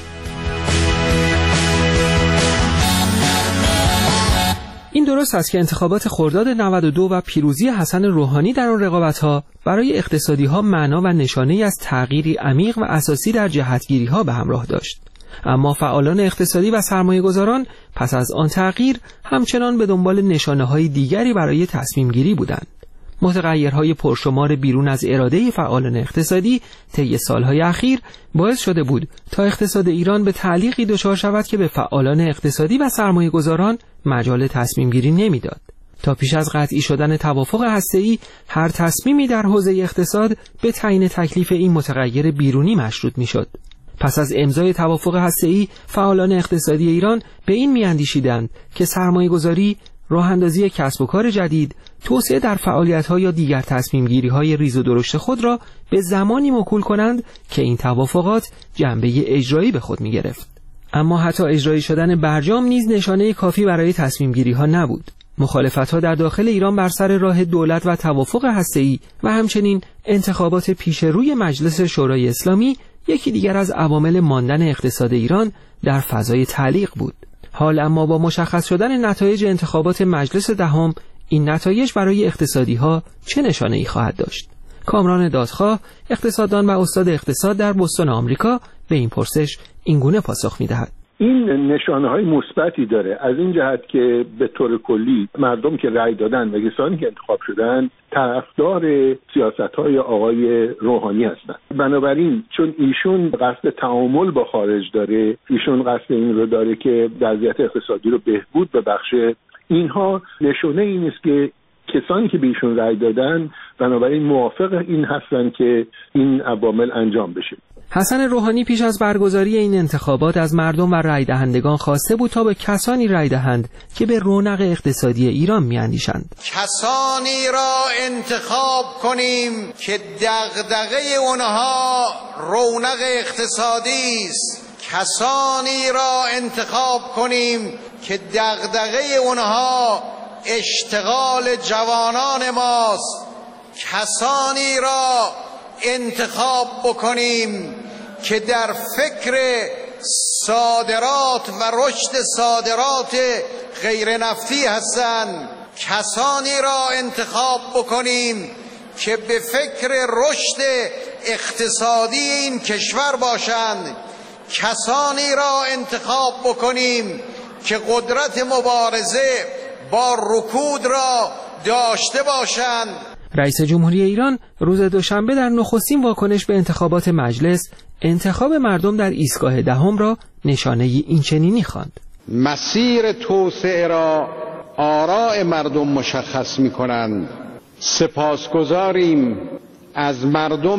این درست است که انتخابات خرداد 92 و پیروزی حسن روحانی در آن رقابت‌ها برای اقتصادی‌ها معنا و نشانه‌ای از تغییری عمیق و اساسی در جهتگیری‌ها به همراه داشت. اما فعالان اقتصادی و سرمایه‌گذاران پس از آن تغییر همچنان به دنبال نشانه‌های دیگری برای تصمیم گیری بودند. متغیرهای پرشمار بیرون از اراده فعالان اقتصادی طی سالهای اخیر باعث شده بود تا اقتصاد ایران به تعلیقی دچار شود که به فعالان اقتصادی و سرمایه‌گذاران مجال تصمیم گیری نمی‌داد. تا پیش از قطعی شدن توافق هسته‌ای هر تصمیمی در حوزه اقتصاد به تعیین تکلیف این متغیر بیرونی مشروط می‌شد. پس از امضای توافق هسته‌ای فعالان اقتصادی ایران به این می‌اندیشیدند که سرمایه‌گذاری، راه‌اندازی کسب و کار جدید، توسعه در فعالیت‌ها یا دیگر تصمیم‌گیری‌های ریز و درشت خود را به زمانی موکول کنند که این توافقات جنبه اجرایی به خود می‌گرفت. اما حتی اجرایی شدن برجام نیز نشانه کافی برای تصمیم‌گیری‌ها نبود. مخالفت‌ها در داخل ایران بر سر راه دولت و توافق هسته‌ای و همچنین انتخابات پیش روی مجلس شورای اسلامی یکی دیگر از عوامل ماندن اقتصاد ایران در فضای تعلیق بود. حال اما با مشخص شدن نتایج انتخابات مجلس دهم این نتایج برای اقتصادی‌ها چه نشانه‌ای خواهد داشت؟ کامران دادخواه، اقتصاددان و استاد اقتصاد در بوستون آمریکا، به این پرسش اینگونه پاسخ می‌دهد: این نشانه‌های مثبتی داره از این جهت که به طور کلی مردم که رأی دادن و کسانی که انتخاب شدن طرفدار سیاست‌های آقای روحانی هستند. بنابراین چون ایشون قصد تعامل با خارج داره، ایشون قصد این رو داره که وضعیت اقتصادی رو بهبود ببخشه، اینها نشونه این است که کسانی که به ایشون رأی دادن بنابراین موافق این هستن که این عوامل انجام بشه. حسن روحانی پیش از برگزاری این انتخابات از مردم و رای دهندگان خواسته بود تا به کسانی رای دهند که به رونق اقتصادی ایران می‌اندیشند. کسانی را انتخاب کنیم که دغدغه اونها رونق اقتصادی است. کسانی را انتخاب کنیم که دغدغه اونها اشتغال جوانان ماست. کسانی را انتخاب بکنیم که در فکر صادرات و رشد صادرات غیر نفتی هستند. کسانی را انتخاب بکنیم که به فکر رشد اقتصادی این کشور باشند. کسانی را انتخاب بکنیم که قدرت مبارزه با رکود را داشته باشند. رئیس جمهوری ایران روز دوشنبه در نخستین واکنش به انتخابات مجلس انتخاب مردم در ایستگاه دهم را نشانه اینچنینی خواند: مسیر توسعه را آراء مردم مشخص می‌کنند. سپاسگزاریم از مردم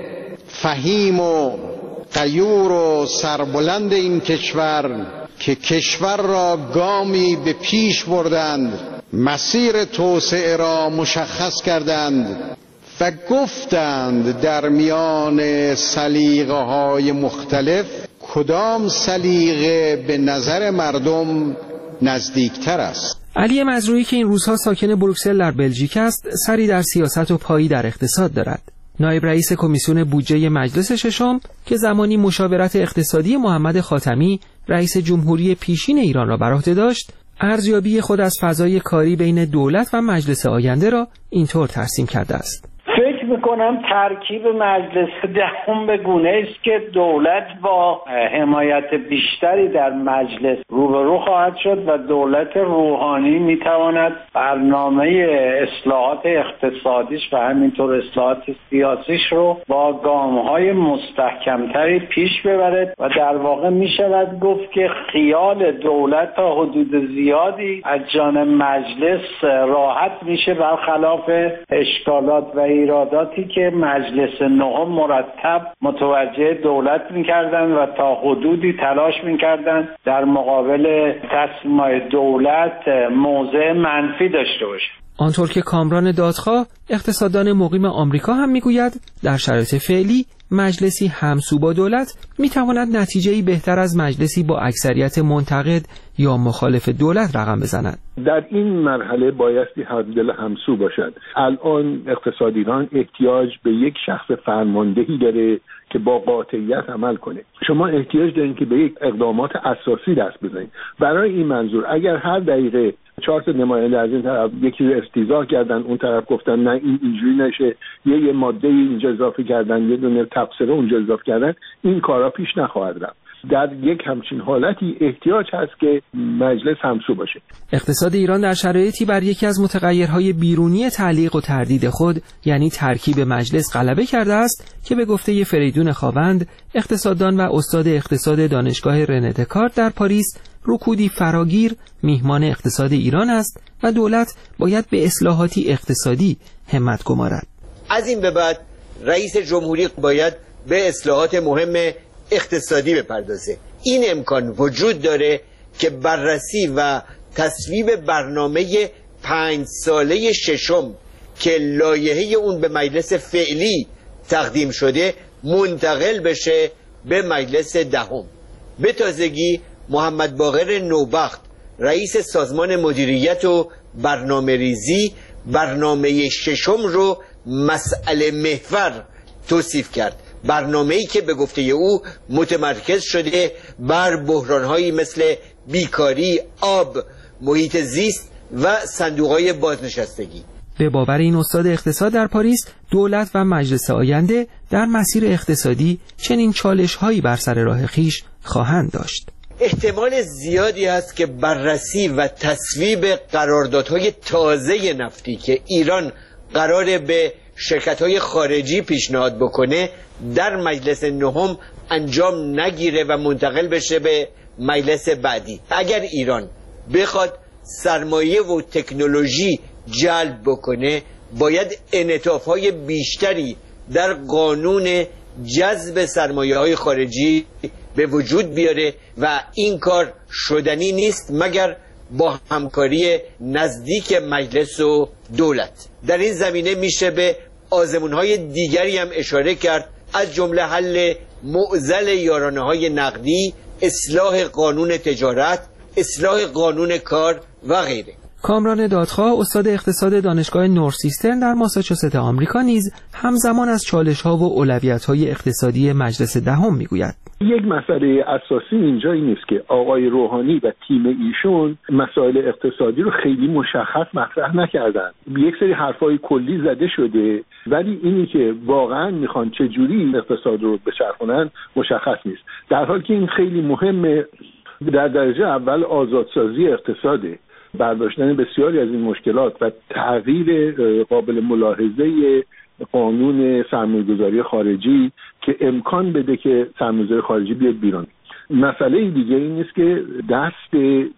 فهیم و غیور و سربلند این کشور که کشور را گامی به پیش بردند، مسیر توسعه را مشخص کردند و گفتند در میان سلیقه‌های مختلف کدام سلیقه به نظر مردم نزدیکتر است. علی مزروعی که این روزها ساکن بروکسل در بلژیک است، سری در سیاست و پایی در اقتصاد دارد. نایب رئیس کمیسیون بودجه مجلس ششم که زمانی مشاورت اقتصادی محمد خاتمی رئیس جمهوری پیشین ایران را بر عهده داشت، ارزیابی خود از فضای کاری بین دولت و مجلس آینده را اینطور ترسیم کرده است: فکر میکنم ترکیب مجلس دهم به گونه است که دولت با حمایت بیشتری در مجلس روبرو خواهد شد و دولت روحانی میتواند برنامه اصلاحات اقتصادیش و همینطور اصلاحات سیاسیش رو با گام‌های مستحکمتری پیش ببرد و در واقع میشود گفت که خیال دولت تا حدود زیادی از جانب مجلس راحت میشه، برخلاف اشکالات و ایراداتی که مجلس نهم مرتب متوجه دولت میکردن و تا حدودی تلاش میکردن در مقابل تصمیمات دولت موضع منفی داشته باشه. آنطور که کامران دادخواه اقتصاددان مقیم آمریکا هم میگوید در شرایط فعلی مجلسی همسو با دولت میتواند نتیجه‌ای بهتر از مجلسی با اکثریت منتقد یا مخالف دولت رقم بزند. در این مرحله بایستی همدل همسو باشد. الان اقتصاد ایران احتیاج به یک شخص فرماندهی داره که با قاطعیت عمل کنه. شما احتیاج دارین که به یک اقدامات اساسی دست بزنید. برای این منظور اگر هر دقیقه 4 تا نماینده از این طرف یکی رو استیضاح کردن، اون طرف گفتن نه این اینجوری نشه، یه ماده اینجا اضافه کردن، یه دونه تبصره اونجا اضافه کردن، این کارا پیش نخواهد رفت. در یک همچین حالتی احتیاج هست که مجلس همسو باشه. اقتصاد ایران در شرایطی بر یکی از متغیرهای بیرونی تعلیق و تردید خود یعنی ترکیب مجلس غلبه کرده است که به گفته فریدون خاوند اقتصاددان و استاد اقتصاد دانشگاه رنه دکارت در پاریس رکودی فراگیر میهمان اقتصاد ایران است و دولت باید به اصلاحاتی اقتصادی همت گمارد. از این به بعد رئیس جمهوری باید به اصلاحات مهم اقتصادی بپردازه. این امکان وجود داره که بررسی و تصویب برنامه 5 ساله ششم که لایحه اون به مجلس فعلی تقدیم شده منتقل بشه به مجلس دهم. به تازگی محمد باقر نوبخت رئیس سازمان مدیریت و برنامه ریزی برنامه ششم رو مسئله محور توصیف کرد. برنامه‌ای که به گفته او متمرکز شده بر بحران‌هایی مثل بیکاری، آب، محیط زیست و صندوق‌های بازنشستگی. به باور این استاد اقتصاد در پاریس، دولت و مجلس آینده در مسیر اقتصادی چنین چالش‌هایی بر سر راه خویش خواهند داشت. احتمال زیادی است که بررسی و تصویب قراردادهای تازه نفتی که ایران قراره به شرکت‌های خارجی پیشنهاد بکنه در مجلس نهم انجام نگیره و منتقل بشه به مجلس بعدی. اگر ایران بخواد سرمایه و تکنولوژی جلب بکنه باید انعطاف‌های بیشتری در قانون جذب سرمایه‌های خارجی به وجود بیاره و این کار شدنی نیست مگر با همکاری نزدیک مجلس و دولت. در این زمینه میشه به آزمون‌های دیگری هم اشاره کرد، از جمله حل معضل یارانه‌های نقدی، اصلاح قانون تجارت، اصلاح قانون کار و غیره. کامران دادخواه استاد اقتصاد دانشگاه نورسیسترن در ماساچوست آمریکا نیز همزمان از چالش‌ها و اولویت‌های اقتصادی مجلس دهم میگوید. یک مسئله اساسی اینجا این است که آقای روحانی و تیم ایشون مسائل اقتصادی رو خیلی مشخص مطرح نکردن. یک سری حرفای کلی زده شده ولی اینی که واقعا میخوان چه جوری اقتصاد رو بچرخونن مشخص نیست. در حالی که این خیلی مهمه. در درجه اول آزادسازی اقتصاده، برداشتن بسیاری از این مشکلات و تغییر قابل ملاحظه قانون سرمایه‌گذاری خارجی که امکان بده که سرمایه‌گذاری خارجی بیاد بیرون. مسئله دیگه این نیست که دست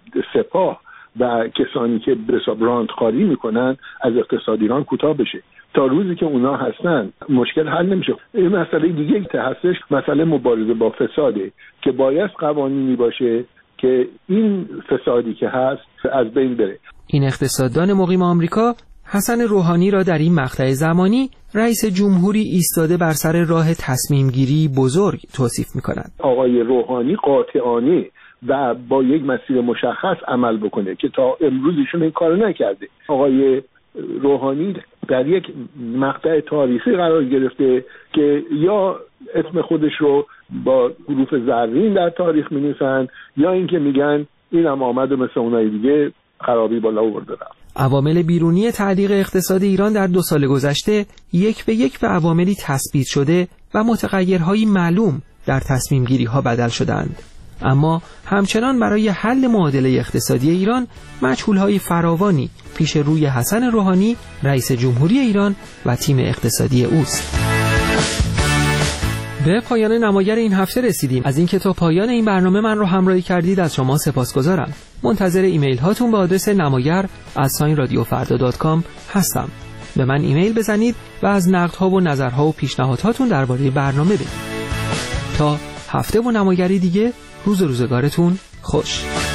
سپاه و کسانی که به حساب راندخواری میکنن از اقتصاد ایران کوتاه بشه. تا روزی که اونا هستن مشکل حل نمیشه. این مسئله دیگه که هستش مسئله مبارزه با فساده که باید قوانینی باشه که این فسادی که هست از بین بره. این اقتصاددان مقیم آمریکا حسن روحانی را در این مقطع زمانی رئیس جمهوری ایستاده بر سر راه تصمیم گیری بزرگ توصیف می‌کند. آقای روحانی قاطعانه و با یک مسیر مشخص عمل بکنه که تا امروز ایشون این کارو نکرده. آقای روحانی در یک مقطع تاریخی قرار گرفته که یا اسم خودش رو با حروف زرین در تاریخ می‌نویسن یا اینکه میگن اینم آمد و مثل اونای دیگه خرابی بالا آورده رفت. عوامل بیرونی تعلیق اقتصاد ایران در 2 سال گذشته یک به یک به عواملی تثبیت شده و متغیرهایی معلوم در تصمیم گیری ها بدل شدند. اما همچنان برای حل معادله اقتصادی ایران مجهول‌های فراوانی پیش روی حسن روحانی رئیس جمهوری ایران و تیم اقتصادی اوست. به پایان نماگر این هفته رسیدیم. از اینکه تا پایان این برنامه من رو همراهی کردید از شما سپاسگزارم. منتظر ایمیل هاتون به آدرس namagar@radiofarda.com هستم. به من ایمیل بزنید و از نقدها و نظرها و پیشنهاداتون درباره برنامه بدید. تا هفته و نماگری دیگه، روزگارتون خوش.